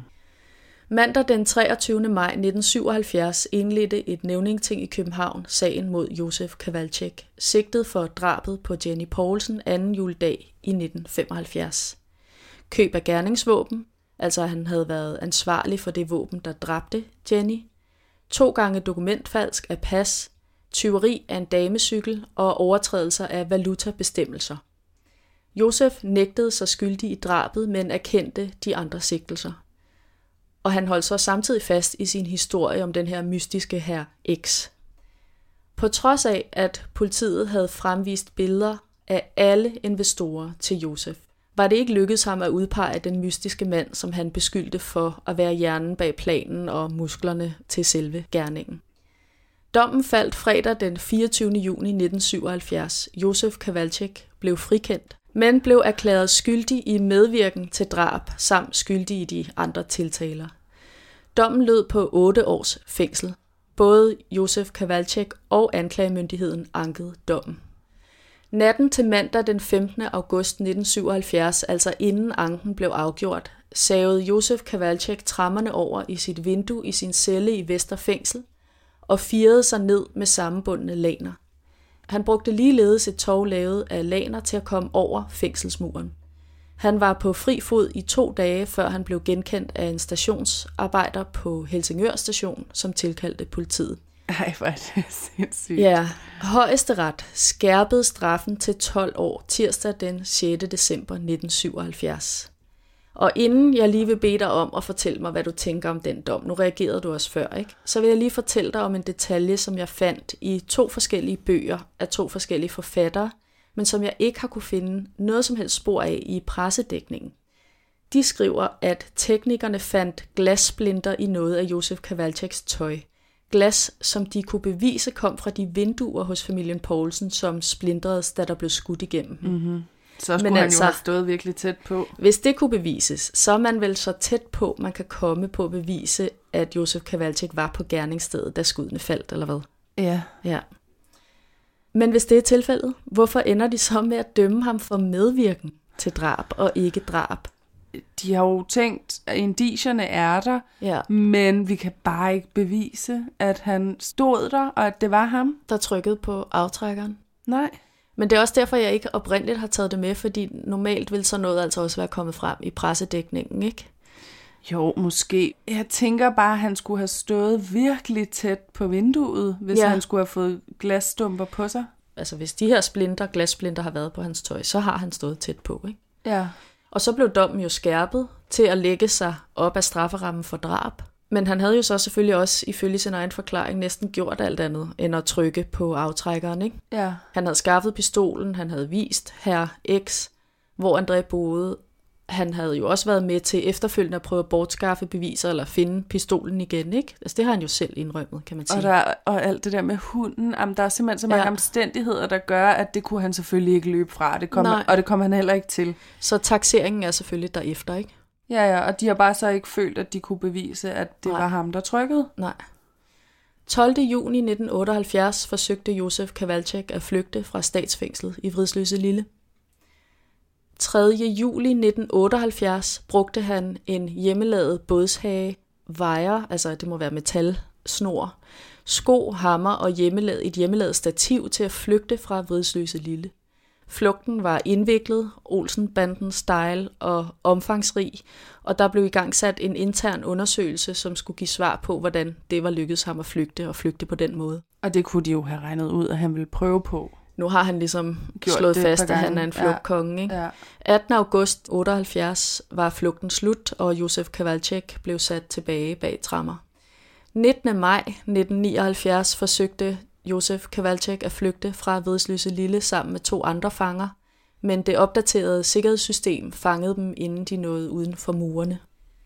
Mandag den 23. maj 1977 indledte et nævningeting i København sagen mod Josef Kowalczyk, sigtet for drabet på Jenny Poulsen anden juledag i 1975. Køb af gerningsvåben, altså han havde været ansvarlig for det våben, der dræbte Jenny. 2 gange dokumentfalsk af pas, tyveri af en damecykel og overtrædelser af valutabestemmelser. Josef nægtede sig skyldig i drabet, men erkendte de andre sigtelser. Og han holdt så samtidig fast i sin historie om den her mystiske herr X. På trods af, at politiet havde fremvist billeder af alle investorer til Josef, var det ikke lykkedes ham at udpege den mystiske mand, som han beskyldte for at være hjernen bag planen og musklerne til selve gerningen. Dommen faldt fredag den 24. juni 1977. Josef Kowalczyk blev frikendt, men blev erklæret skyldig i medvirken til drab samt skyldig i de andre tiltaler. Dommen lød på 8 års fængsel. Både Josef Kowalczyk og anklagemyndigheden ankede dommen. Natten til mandag den 15. august 1977, altså inden anken blev afgjort, savede Josef Kowalczyk trammerne over i sit vindue i sin celle i Vestre Fængsel og firede sig ned med sammenbundne laner. Han brugte ligeledes et tov lavet af laner til at komme over fængselsmuren. Han var på fri fod i 2 dage, før han blev genkendt af en stationsarbejder på Helsingør station, som tilkaldte politiet. Ej, hvor er det sindssygt. Ja, Højesteret skærpede straffen til 12 år tirsdag den 6. december 1977. Og inden jeg lige vil bede dig om at fortælle mig, hvad du tænker om den dom, nu reagerede du også før, ikke? Så vil jeg lige fortælle dig om en detalje, som jeg fandt i 2 forskellige bøger af 2 forskellige forfattere, men som jeg ikke har kunne finde noget som helst spor af i pressedækningen. De skriver, at teknikerne fandt glassplinter i noget af Josef Kowalczyks tøj. Glas, som de kunne bevise, kom fra de vinduer hos familien Poulsen, som splinteredes, da der blev skudt igennem. Mm-hmm. Så skulle han jo have stået virkelig tæt på. Hvis det kunne bevises, så er man vel så tæt på, man kan komme på at bevise, at Josef Kowalczyk var på gerningsstedet, da skuddene faldt, eller hvad? Ja. Men hvis det er tilfældet, hvorfor ender de så med at dømme ham for medvirken til drab og ikke drab? De har jo tænkt, at indicierne er der, men vi kan bare ikke bevise, at han stod der, og at det var ham, der trykkede på aftrækkeren. Nej. Men det er også derfor, jeg ikke oprindeligt har taget det med, fordi normalt vil sådan noget altså også være kommet frem i pressedækningen, ikke? Jo, måske. Jeg tænker bare, at han skulle have stået virkelig tæt på vinduet, hvis han skulle have fået glasstumper på sig. Altså hvis de her glassplinter har været på hans tøj, så har han stået tæt på, ikke? Ja. Og så blev dommen jo skærpet til at lægge sig op af strafferammen for drab. Men han havde jo så selvfølgelig også, ifølge sin egen forklaring, næsten gjort alt andet end at trykke på aftrækkeren, ikke? Ja. Han havde skaffet pistolen, han havde vist herr X, hvor André boede. Han havde jo også været med til efterfølgende at prøve at bortskaffe beviser eller finde pistolen igen, ikke? Altså det har han jo selv indrømmet, kan man sige. Og alt det der med hunden, der er simpelthen så mange omstændigheder, der gør, at det kunne han selvfølgelig ikke løbe fra, og det kom han heller ikke til. Så takseringen er selvfølgelig derefter, ikke? Ja, og de har bare så ikke følt, at de kunne bevise, at det var ham, der trykkede. Nej. 12. juni 1978 forsøgte Josef Kowalczyk at flygte fra statsfængslet i Vridsløselille. 3. juli 1978 brugte han en hjemmelavet bådshage, wire, altså det må være metalsnor, sko, hammer og et hjemmelavet stativ til at flygte fra Vridsløselille. Flugten var indviklet, Olsen-banden style og omfangsrig, og der blev igangsat en intern undersøgelse, som skulle give svar på, hvordan det var lykkedes ham at flygte på den måde. Og det kunne de jo have regnet ud, at han ville prøve på. Nu har han ligesom slået fast, at han er en flugtkonge. Ikke? Ja. 18. august 78 var flugten slut, og Josef Kowalczyk blev sat tilbage bag tremmer. 19. maj 1979 forsøgte Josef Kowalczyk at flygte fra Vridsløselille sammen med 2 andre fanger, men det opdaterede sikkerhedssystem fangede dem, inden de nåede uden for murene.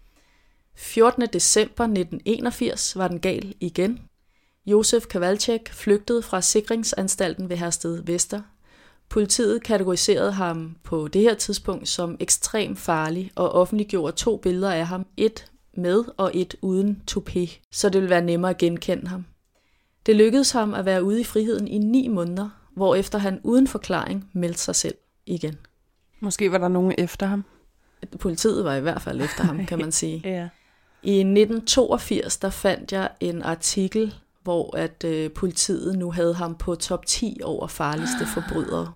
14. december 1981 var den gal igen. Josef Kowalczyk flygtede fra sikringsanstalten ved Hersted Vester. Politiet kategoriserede ham på det her tidspunkt som ekstremt farlig og offentliggjorde 2 billeder af ham, et med og et uden toupé, så det ville være nemmere at genkende ham. Det lykkedes ham at være ude i friheden i 9 måneder, hvorefter han uden forklaring meldte sig selv igen. Måske var der nogen efter ham? Politiet var i hvert fald efter ham, kan man sige. Ja. I 1982 der fandt jeg en artikel, hvor at politiet nu havde ham på top 10 over farligste forbrydere.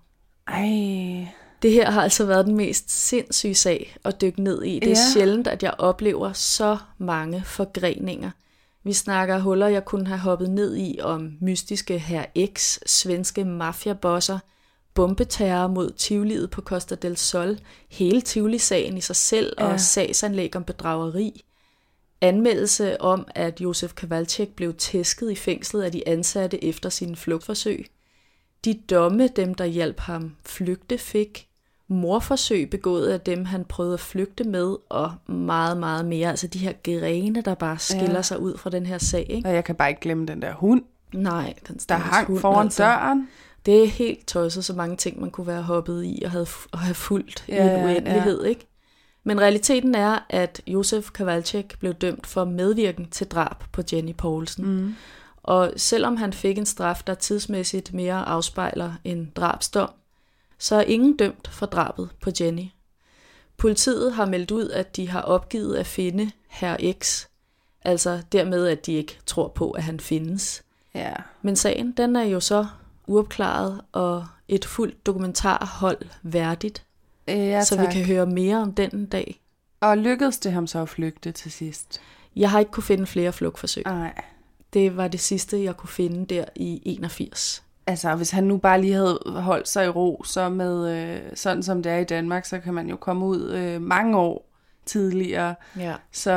Ej. Det her har altså været den mest sindssyge sag at dykke ned i. Det er sjældent, at jeg oplever så mange forgreninger. Vi snakker huller, jeg kunne have hoppet ned i om mystiske Herr X, svenske mafiabosser, bombeterror mod Tivoliet på Costa del Sol, hele Tivoli-sagen i sig selv og sagsanlæg om bedrageri. Anmeldelse om, at Josef Kowalczyk blev tæsket i fængslet af de ansatte efter sine flugtforsøg. De domme, dem der hjalp ham flygte, fik. Mordforsøg begået af dem, han prøvede at flygte med, og meget, meget mere. Altså de her grene, der bare skiller sig ud fra den her sag. Ikke? Og jeg kan bare ikke glemme den der hund. Nej, der hang hund, foran døren. Det er helt tosset, så mange ting, man kunne være hoppet i og have fulgt i en uendelighed. Ikke? Men realiteten er, at Josef Kowalczyk blev dømt for medvirken til drab på Jenny Poulsen. Mm. Og selvom han fik en straf, der tidsmæssigt mere afspejler en drabsdom, så er ingen dømt for drabet på Jenny. Politiet har meldt ud, at de har opgivet at finde Herr X, altså dermed, at de ikke tror på, at han findes. Ja. Men sagen, den er jo så uopklaret og et fuldt dokumentarhold værdigt, så vi kan høre mere om den dag. Og lykkedes det ham så at flygte til sidst? Jeg har ikke kunne finde flere flugtforsøg. Nej. Det var det sidste, jeg kunne finde der i 81. Altså, hvis han nu bare lige havde holdt sig i ro, så med sådan som det er i Danmark, så kan man jo komme ud mange år tidligere. Ja.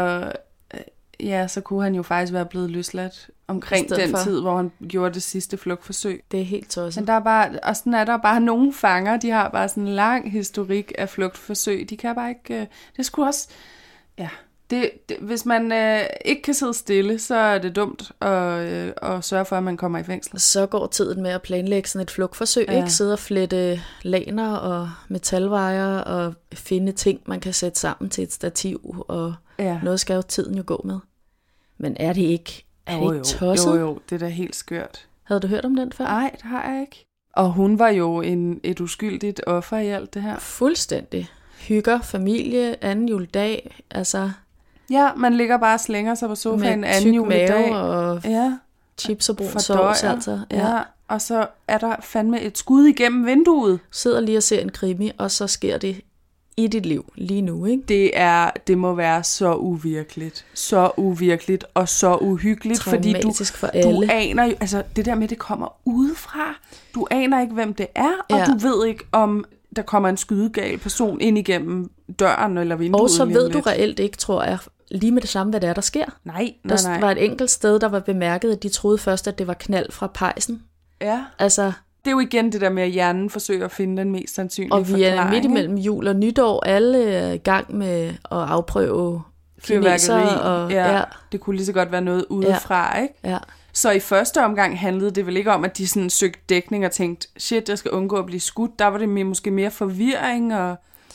Så kunne han jo faktisk være blevet løsladt omkring den tid, hvor han gjorde det sidste flugtforsøg. Det er helt tosset. Men der er bare, og sådan er der bare nogle fanger, de har bare sådan en lang historik af flugtforsøg. De kan bare ikke, det skulle også, ja. Hvis man ikke kan sidde stille, så er det dumt at sørge for, at man kommer i fængsel. Så går tiden med at planlægge sådan et flugtforsøg, ikke? Sidde og flette laner og metalvejer og finde ting, man kan sætte sammen til et stativ, og noget skal jo tiden jo gå med. Men er det ikke tosset? Jo, det er da helt skørt. Havde du hørt om den før? Nej, det har jeg ikke. Og hun var jo et uskyldigt offer i alt det her. Fuldstændig. Hygger, familie, anden juledag, altså... Ja, man ligger bare og slænger sig på sofaen anden juledag. Og chips og brun sovs, altså. Ja, og så er der fandme et skud igennem vinduet. Sidder lige og ser en krimi, og så sker det i dit liv lige nu, ikke? Det må være så uvirkeligt og så uhyggeligt, fordi du aner jo, altså det der med, det kommer udefra. Du aner ikke, hvem det er, og du ved ikke, om der kommer en skydegal person ind igennem døren eller vinduet. Og så ved du reelt ikke, tror jeg, lige med det samme, hvad det er, der sker. Nej. Der var et enkelt sted, der var bemærket, at de troede først, at det var knald fra pejsen. Ja. Altså, det er jo igen det der med, at hjernen forsøger at finde den mest sandsynlige forklaring. Og vi er midt imellem jul og nytår, alle er i gang med at afprøve fyrværkeri. Det kunne lige så godt være noget udefra, ikke? Ja. Så i første omgang handlede det vel ikke om, at de sådan søgte dækning og tænkte, shit, jeg skal undgå at blive skudt. Der var det måske mere forvirring og...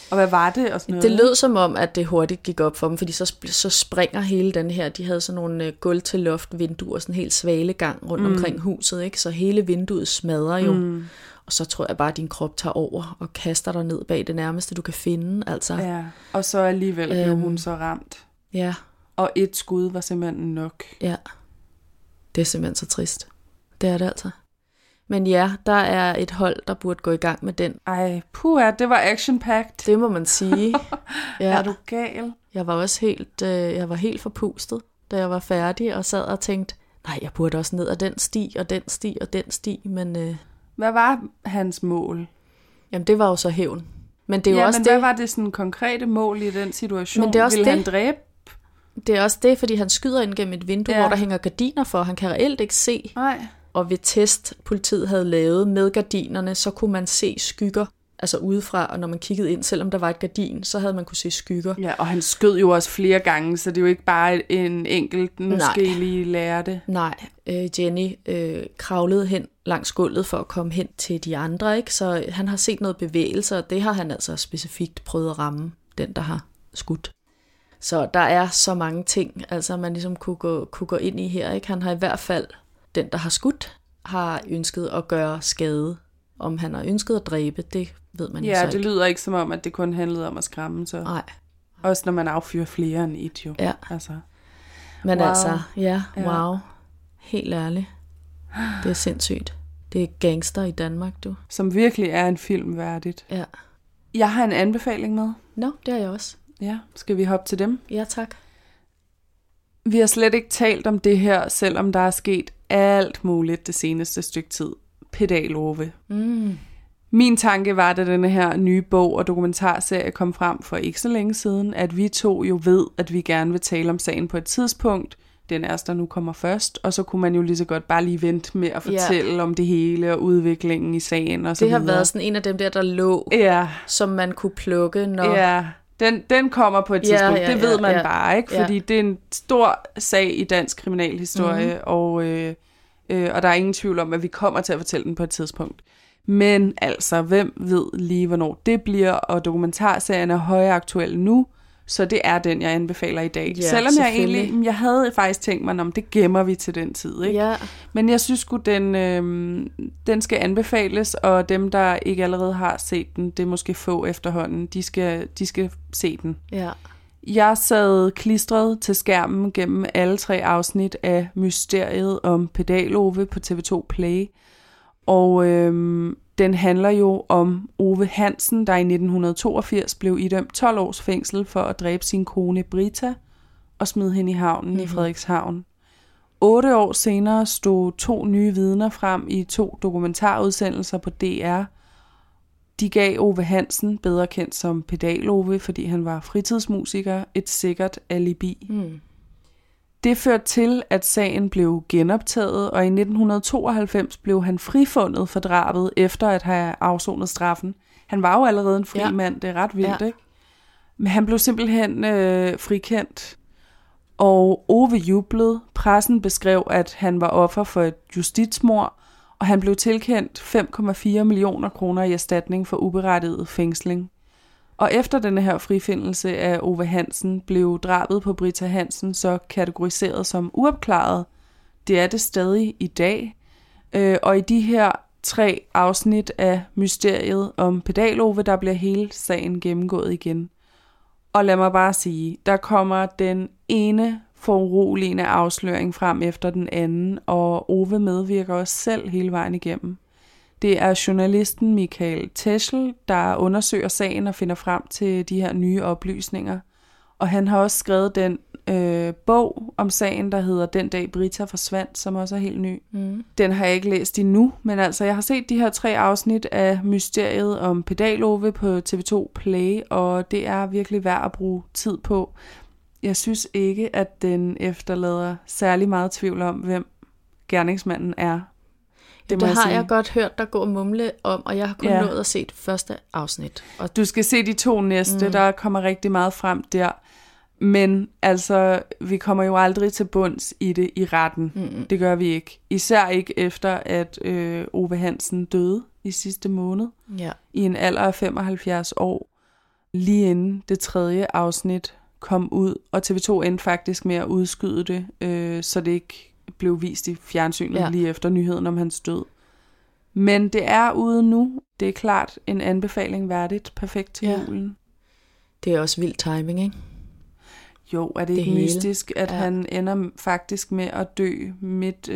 Og hvad var det? Og sådan noget? Det lød som om, at det hurtigt gik op for dem, fordi så springer hele den her, de havde sådan nogle gulv til loft vinduer, sådan en helt svalegang rundt omkring huset, ikke? Så hele vinduet smadrer jo. Og så tror jeg bare, at din krop tager over og kaster dig ned bag det nærmeste, du kan finde. Altså. Ja, og så alligevel blev hun så ramt. Ja. Og et skud var simpelthen nok. Ja, det er simpelthen så trist. Det er det altså. Men ja, der er et hold, der burde gå i gang med den. Ej, puha, det var action-packed. Det må man sige. Ja. Er du gal? Jeg var også helt forpustet, da jeg var færdig, og sad og tænkte, nej, jeg burde også ned ad den sti, og den sti, og den sti, men... Hvad var hans mål? Jamen, det var jo så hævn. Men det er jo også men det... hvad var det sådan konkrete mål i den situation? Men det er også Ville det. han dræbe? Det er også det, fordi han skyder ind gennem et vindue, hvor der hænger gardiner for. Han kan reelt ikke se. Nej. Og ved test, politiet havde lavet med gardinerne, så kunne man se skygger, altså udefra, og når man kiggede ind, selvom der var et gardin, så havde man kunne se skygger. Ja, og han skød jo også flere gange, så det er jo ikke bare en enkelt, nu skal I lige lære det. Nej, Jenny kravlede hen langs gulvet for at komme hen til de andre, ikke? Så han har set noget bevægelse, og det har han altså specifikt prøvet at ramme, den der har skudt. Så der er så mange ting, altså man ligesom kunne gå ind i her, ikke? Han har i hvert fald, den der har skudt, har ønsket at gøre skade. Om han har ønsket at dræbe, det ved man jo så ikke. Ja, det lyder ikke som om, at det kun handlede om at skræmme. Så. Nej. Også når man affyrer flere end et, jo. Ja. Altså. Men altså, wow. Helt ærligt. Det er sindssygt. Det er gangster i Danmark, du. Som virkelig er en film værdigt. Ja. Jeg har en anbefaling med. Nå, det har jeg også. Ja, skal vi hoppe til dem? Ja, tak. Vi har slet ikke talt om det her, selvom der er sket alt muligt det seneste stykke tid. Pedal-Ove. Min tanke var, da denne her nye bog og dokumentarserie kom frem for ikke så længe siden, at vi to jo ved, at vi gerne vil tale om sagen på et tidspunkt. Den er der nu kommer først, og så kunne man jo lige så godt bare lige vente med at fortælle om det hele og udviklingen i sagen og så videre. Det har været sådan en af dem der lå, som man kunne plukke, når... Ja, den kommer på et tidspunkt. Det ved man bare, ikke? Fordi det er en stor sag i dansk kriminalhistorie, og der er ingen tvivl om, at vi kommer til at fortælle den på et tidspunkt. Men altså, hvem ved lige, hvornår det bliver, og dokumentarserien er højaktuel nu, så det er den, jeg anbefaler i dag. Ja, selvom jeg havde faktisk tænkt mig, om det gemmer vi til den tid, ikke? Ja. Men jeg synes sgu, den skal anbefales, og dem, der ikke allerede har set den, det er måske få efterhånden, de skal se den. Ja. Jeg sad klistret til skærmen gennem alle 3 afsnit af Mysteriet om Pedal-Ove på TV2 Play, og den handler jo om Ove Hansen, der i 1982 blev idømt 12 års fængsel for at dræbe sin kone Brita og smide hende i havnen i Frederikshavn. 8 år senere stod 2 nye vidner frem i 2 dokumentarudsendelser på DR. De gav Ove Hansen, bedre kendt som Pedal-Ove, fordi han var fritidsmusiker, et sikkert alibi. Det førte til, at sagen blev genoptaget, og i 1992 blev han frifundet for drabet efter at have afsonet straffen. Han var jo allerede en fri mand, det er ret vildt, ikke? Men han blev simpelthen frikendt, og Ove jublede. Pressen beskrev, at han var offer for et justitsmord, og han blev tilkendt 5,4 millioner kroner i erstatning for uberettiget fængsling. Og efter denne her frifindelse af Ove Hansen blev drabet på Brita Hansen så kategoriseret som uopklaret. Det er det stadig i dag. Og i de her 3 afsnit af Mysteriet om Pedal-Ove, der bliver hele sagen gennemgået igen. Og lad mig bare sige, der kommer den ene foruroligende afsløring frem efter den anden, og Ove medvirker også selv hele vejen igennem. Det er journalisten Michael Teschel, der undersøger sagen og finder frem til de her nye oplysninger. Og han har også skrevet den bog om sagen, der hedder Den dag Brita forsvandt, som også er helt ny. Den har jeg ikke læst endnu, men altså jeg har set de her 3 afsnit af Mysteriet om Pedal-Ove på TV2 Play, og det er virkelig værd at bruge tid på. Jeg synes ikke, at den efterlader særlig meget tvivl om, hvem gerningsmanden er. Det har jeg godt hørt dig gå og mumle om, og jeg har kun nået at se det første afsnit. Og du skal se de 2 næste, der kommer rigtig meget frem der. Men altså, vi kommer jo aldrig til bunds i det i retten. Det gør vi ikke. Især ikke efter, at Ove Hansen døde i sidste måned. I en alder af 75 år. lige inden det 3. afsnit kom ud, og TV2 endte faktisk med at udskyde det, så det ikke blev vist i fjernsynet lige efter nyheden om hans død. Men det er ude nu. Det er klart en anbefaling værdigt. Perfekt til julen. Det er også vild timing, ikke? Jo, er det ikke mystisk, at han ender faktisk med at dø midt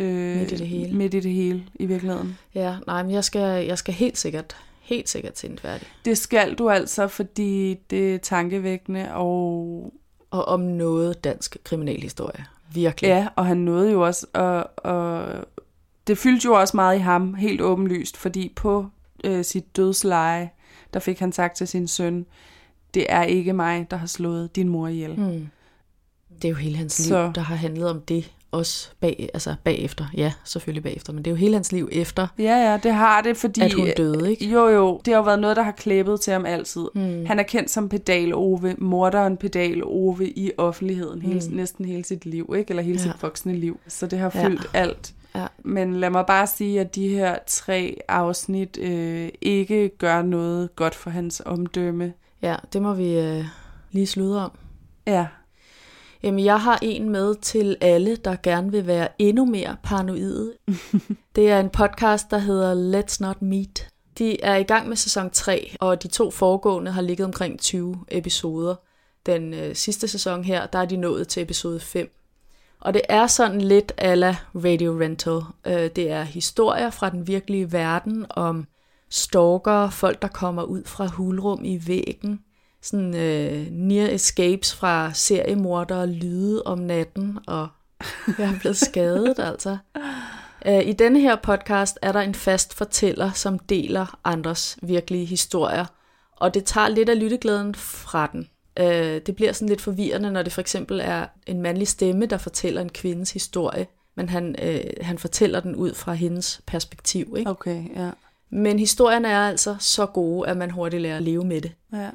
i det hele i virkeligheden? Ja, nej, men jeg skal helt sikkert til en færdig. Det skal du altså, fordi det er tankevækkende og om noget dansk kriminalhistorie. Virkelig. Ja, og han nåede jo også, og det fyldte jo også meget i ham, helt åbenlyst, fordi på sit dødsleje, der fik han sagt til sin søn, det er ikke mig, der har slået din mor ihjel. Det er jo hele hans liv, der har handlet om det, også bagefter. Ja, selvfølgelig bagefter, men det er jo hele hans liv efter. Ja, det har det, fordi at hun døde, ikke? Jo, det har jo været noget, der har klæbet til ham altid. Han er kendt som Pedal-Ove, morderen Pedal-Ove i offentligheden, næsten hele sit liv, ikke? Eller hele sit voksne liv. Så det har fyldt alt. Ja. Men lad mig bare sige, at de her 3 afsnit ikke gør noget godt for hans omdømme. Ja, det må vi lige sludre om. Ja. Jamen, jeg har en med til alle, der gerne vil være endnu mere paranoide. Det er en podcast, der hedder Let's Not Meet. De er i gang med sæson 3, og de 2 foregående har ligget omkring 20 episoder. Den sidste sæson her, der er de nået til episode 5. Og det er sådan lidt a la Radio Rental. Det er historier fra den virkelige verden om stalkere, folk der kommer ud fra hulrum i væggen, sådan near escapes fra seriemordere, lyde om natten, og jeg er blevet skadet altså. I denne her podcast er der en fast fortæller, som deler andres virkelige historier, og det tager lidt af lytteglæden fra den. Det bliver sådan lidt forvirrende, når det for eksempel er en mandlig stemme, der fortæller en kvindes historie, men han fortæller den ud fra hendes perspektiv, ikke? Okay, ja. Men historierne er altså så gode, at man hurtigt lærer at leve med det. Ja.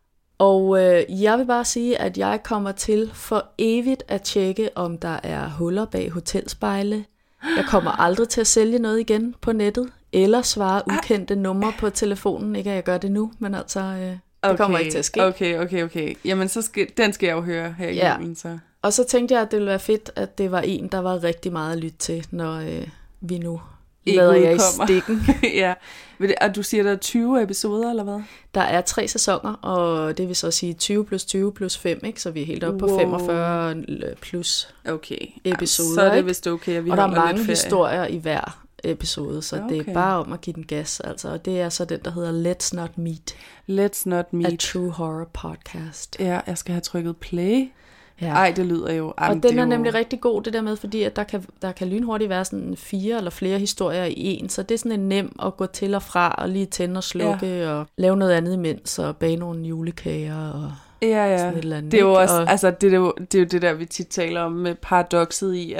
Og jeg vil bare sige, at jeg kommer til for evigt at tjekke, om der er huller bag hotelspejle. Jeg kommer aldrig til at sælge noget igen på nettet, eller svare ukendte numre på telefonen. Ikke at jeg gør det nu, men altså, det kommer ikke til at ske. Okay. Jamen, den skal jeg jo høre her i julen, så. Og så tænkte jeg, at det ville være fedt, at det var en, der var rigtig meget at lytte til, når vi nu lader jeg i stikken. Ja. Og du siger, der er 20 episoder, eller hvad? Der er 3 sæsoner, og det vil så sige 20 plus 20 plus 5, ikke? Så vi er helt oppe på 45 plus episoder. Så er det vist okay, at vi og der holder er mange lidt historier i hver episode, så det er bare om at give den gas, altså. Og det er så den, der hedder Let's Not Meet. Let's Not Meet. A True Horror Podcast. Ja, jeg skal have trykket play. Ja. Ej, det lyder jo. Og den er nemlig rigtig god, det der med, fordi at der kan lynhurtigt være sådan 4 eller flere historier i en, så det er sådan en nem at gå til og fra, og lige tænde og slukke, og lave noget andet imens, og bage nogle julekager, og sådan et eller andet. Det er jo også, altså, det er jo det der, vi tit taler om med paradokset i,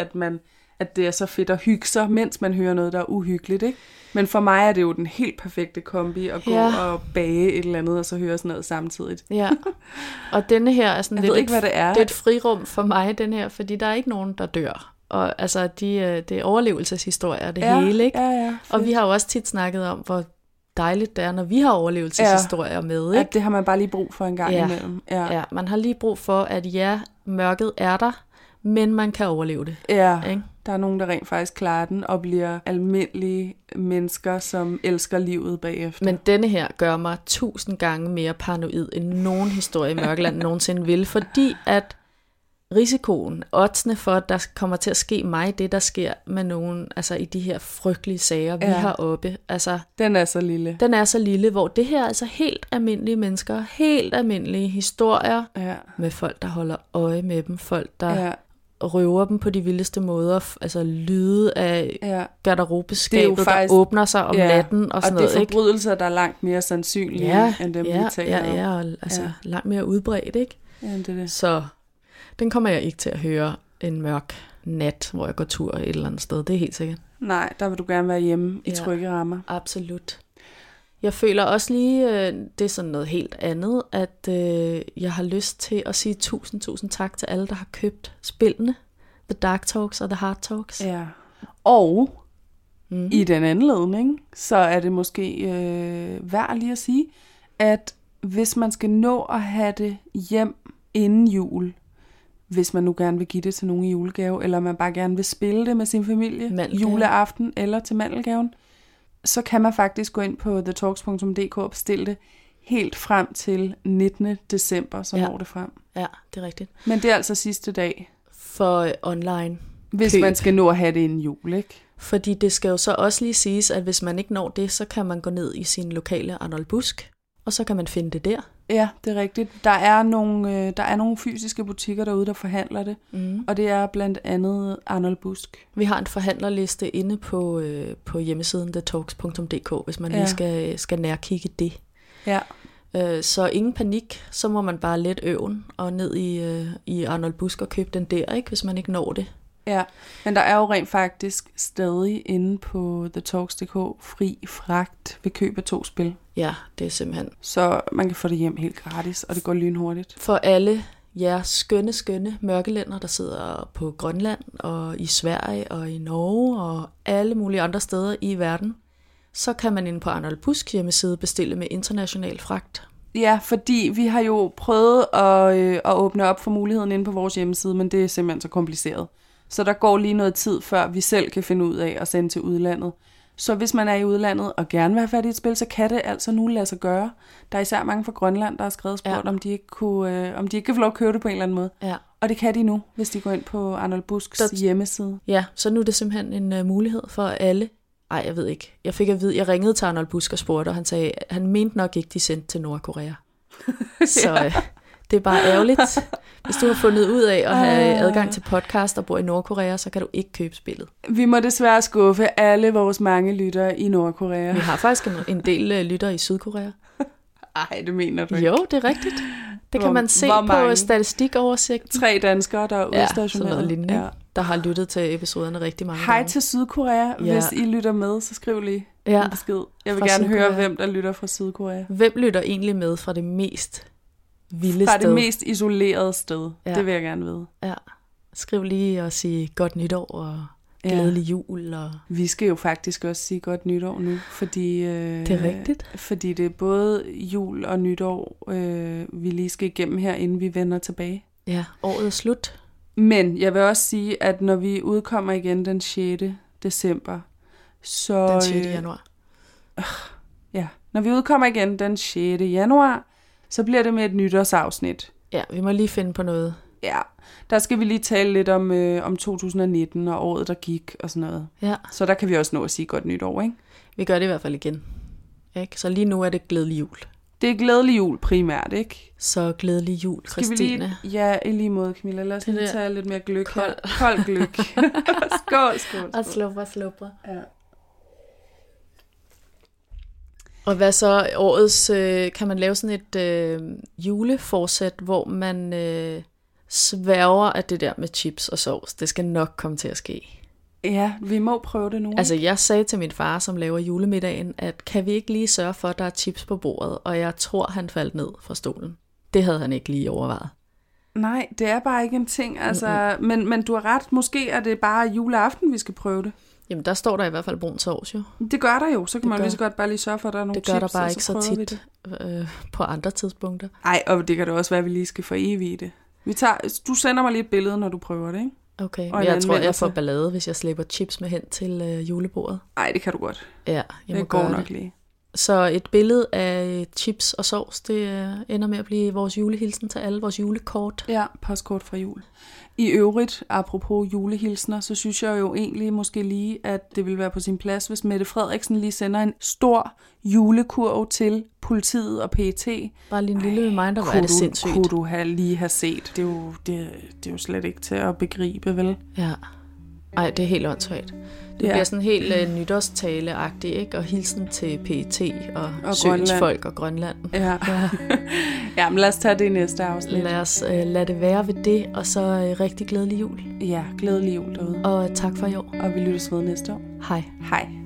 at det er så fedt at hygge sig, mens man hører noget, der er uhyggeligt, ikke? Men for mig er det jo den helt perfekte kombi at gå og bage et eller andet, og så høre sådan noget samtidigt. Ja, og denne her er sådan lidt hvad det er. Det er et frirum for mig, den her, fordi der er ikke nogen, der dør. Og altså, det er overlevelseshistorier, det hele, ikke? Ja, og vi har jo også tit snakket om, hvor dejligt det er, når vi har overlevelseshistorier med, ikke? At det har man bare lige brug for en gang imellem. Ja, man har lige brug for, at mørket er der, men man kan overleve det. Ja, ikke? Der er nogen, der rent faktisk klarer den og bliver almindelige mennesker, som elsker livet bagefter. Men denne her gør mig 1000 gange mere paranoid, end nogen historie i Mørkeland nogensinde vil, fordi at risikoen, oddsene for, at der kommer til at ske mig, det der sker med nogen, altså i de her frygtelige sager, vi har oppe, altså den er så lille. Den er så lille, hvor det her er altså helt almindelige mennesker, helt almindelige historier med folk, der holder øje med dem, folk, der røver dem på de vildeste måder, altså lyde af garderobeskabet, der åbner sig om natten og sådan noget. Og det er forbrydelser, der er langt mere sandsynlige, end dem, vi taler om. Ja, og altså langt mere udbredt, ikke? Ja, det er det. Så den kommer jeg ikke til at høre en mørk nat, hvor jeg går tur et eller andet sted, det er helt sikkert. Nej, der vil du gerne være hjemme i trygge rammer. Absolut. Jeg føler også lige, det er sådan noget helt andet, at jeg har lyst til at sige tusind tak til alle, der har købt spillene. The Dark Talks og The Hard Talks. Ja. Og i den anledning, så er det måske værd lige at sige, at hvis man skal nå at have det hjem inden jul, hvis man nu gerne vil give det til nogen i julegave, eller man bare gerne vil spille det med sin familie juleaften eller til mandelgaven, så kan man faktisk gå ind på thetalks.dk og bestille det helt frem til 19. december, så når det frem. Ja, det er rigtigt. Men det er altså sidste dag. For online hvis køb. Man skal nå at have det inden jul, ikke? Fordi det skal jo så også lige siges, at hvis man ikke når det, så kan man gå ned i sin lokale Arnold Busk, og så kan man finde det der. Ja, det er rigtigt. Der er nogle fysiske butikker derude, der forhandler det, og det er blandt andet Arnold Busk. Vi har en forhandlerliste inde på hjemmesiden thetalks.dk, hvis man lige skal nærkigge det. Ja. Så ingen panik, så må man bare let øven og ned i Arnold Busk og købe den der, ikke, hvis man ikke når det. Ja, men der er jo rent faktisk stadig inde på thetalks.dk fri fragt ved køb af 2 spil. Ja, det er simpelthen. Så man kan få det hjem helt gratis, og det går lynhurtigt. For alle jer skønne mørkelænder, der sidder på Grønland og i Sverige og i Norge og alle mulige andre steder i verden, så kan man inde på Arnold Busk hjemmeside bestille med international fragt. Ja, fordi vi har jo prøvet at åbne op for muligheden inde på vores hjemmeside, men det er simpelthen så kompliceret. Så der går lige noget tid, før vi selv kan finde ud af at sende til udlandet. Så hvis man er i udlandet og gerne vil have fat i et spil, så kan det altså nu lade sig gøre. Der er især mange fra Grønland, der har skrevet spurgt, om de ikke kan få lov at købe det på en eller anden måde. Ja. Og det kan de nu, hvis de går ind på Arnold Busks hjemmeside. Ja, så nu er det simpelthen en mulighed for alle. Ej, jeg ved ikke. Jeg ringede til Arnold Busk og spurgte, og han sagde, han mente nok ikke, de sendte til Nordkorea. Så det er bare ærgerligt. Hvis du har fundet ud af at have adgang til podcast og bor i Nordkorea, så kan du ikke købe spillet. Vi må desværre skuffe alle vores mange lyttere i Nordkorea. Vi har faktisk en del lyttere i Sydkorea. Ej, det mener du ikke. Jo, det er rigtigt. Det kan man se på statistikoversigten. 3 danskere, der er udstationeret. Ja, der har lyttet til episoderne rigtig mange gange. Hej til Sydkorea. Hvis I lytter med, så skriv lige en besked. Jeg vil gerne høre, hvem der lytter fra Sydkorea. Hvem lytter egentlig med fra det mest vilde fra sted? Det mest isolerede sted. Ja. Det vil jeg gerne vide. Ja. Skriv lige og sige godt nytår og glædelig jul. Og vi skal jo faktisk også sige godt nytår nu, fordi det er rigtigt. Fordi det er både jul og nytår, vi lige skal igennem her, inden vi vender tilbage. Ja, året er slut. Men jeg vil også sige, at når vi udkommer igen den 6. december, så... Den 6. januar. Ja, når vi udkommer igen den 6. januar, så bliver det med et nytårsafsnit. Ja, vi må lige finde på noget. Ja, der skal vi lige tale lidt om 2019 og året, der gik og sådan noget. Ja. Så der kan vi også nå at sige godt nytår, ikke? Vi gør det i hvert fald igen. Ikke? Så lige nu er det glædelig jul. Det er glædelig jul primært, ikke? Så glædelig jul, Christine. Ja, i lige måde, Camilla. Lad os lige tage lidt mere gløk. Kold gløk. skål. Og slupre. Ja. Og hvad så årets, kan man lave sådan et juleforsæt, hvor man sværger at det der med chips og sovs, det skal nok komme til at ske. Ja, vi må prøve det nu. Altså jeg sagde til min far, som laver julemiddagen, at kan vi ikke lige sørge for, at der er chips på bordet, og jeg tror, han faldt ned fra stolen. Det havde han ikke lige overvejet. Nej, det er bare ikke en ting, altså, men du har ret, måske er det bare juleaften, vi skal prøve det. Jamen, der står der i hvert fald brun sovs jo. Det gør der jo, så kan man lige så godt bare lige sørge for, at der er nogle chips. Det gør der bare ikke så tit på andre tidspunkter. Nej, og det kan da også være, at vi lige skal forevige det. Du sender mig lige et billede, når du prøver det, ikke? Okay, men jeg tror, jeg får ballade, hvis jeg slipper chips med hen til julebordet. Nej, det kan du godt. Ja, det går nok lige. Så et billede af chips og sovs, det ender med at blive vores julehilsen til alle, vores julekort. Ja, postkort fra jul. I øvrigt, apropos julehilsner, så synes jeg jo egentlig måske lige, at det vil være på sin plads, hvis Mette Frederiksen lige sender en stor julekurv til politiet og PET. Bare lige en lille reminder, hvor er det sindssygt. Kunne du lige have set. Det er jo slet ikke til at begribe, vel? Ja. Ej, det er helt åndssvagt. Det bliver sådan helt nytårstale-agtigt, ikke? Og hilsen til PET og Søens folk og Grønland. Ja. Ja, men lad os tage det i næste afsnit. Lad os lade det være ved det, og så rigtig glædelig jul. Ja, glædelig jul derude. Og tak for i år. Og vi lyttes ved næste år. Hej. Hej.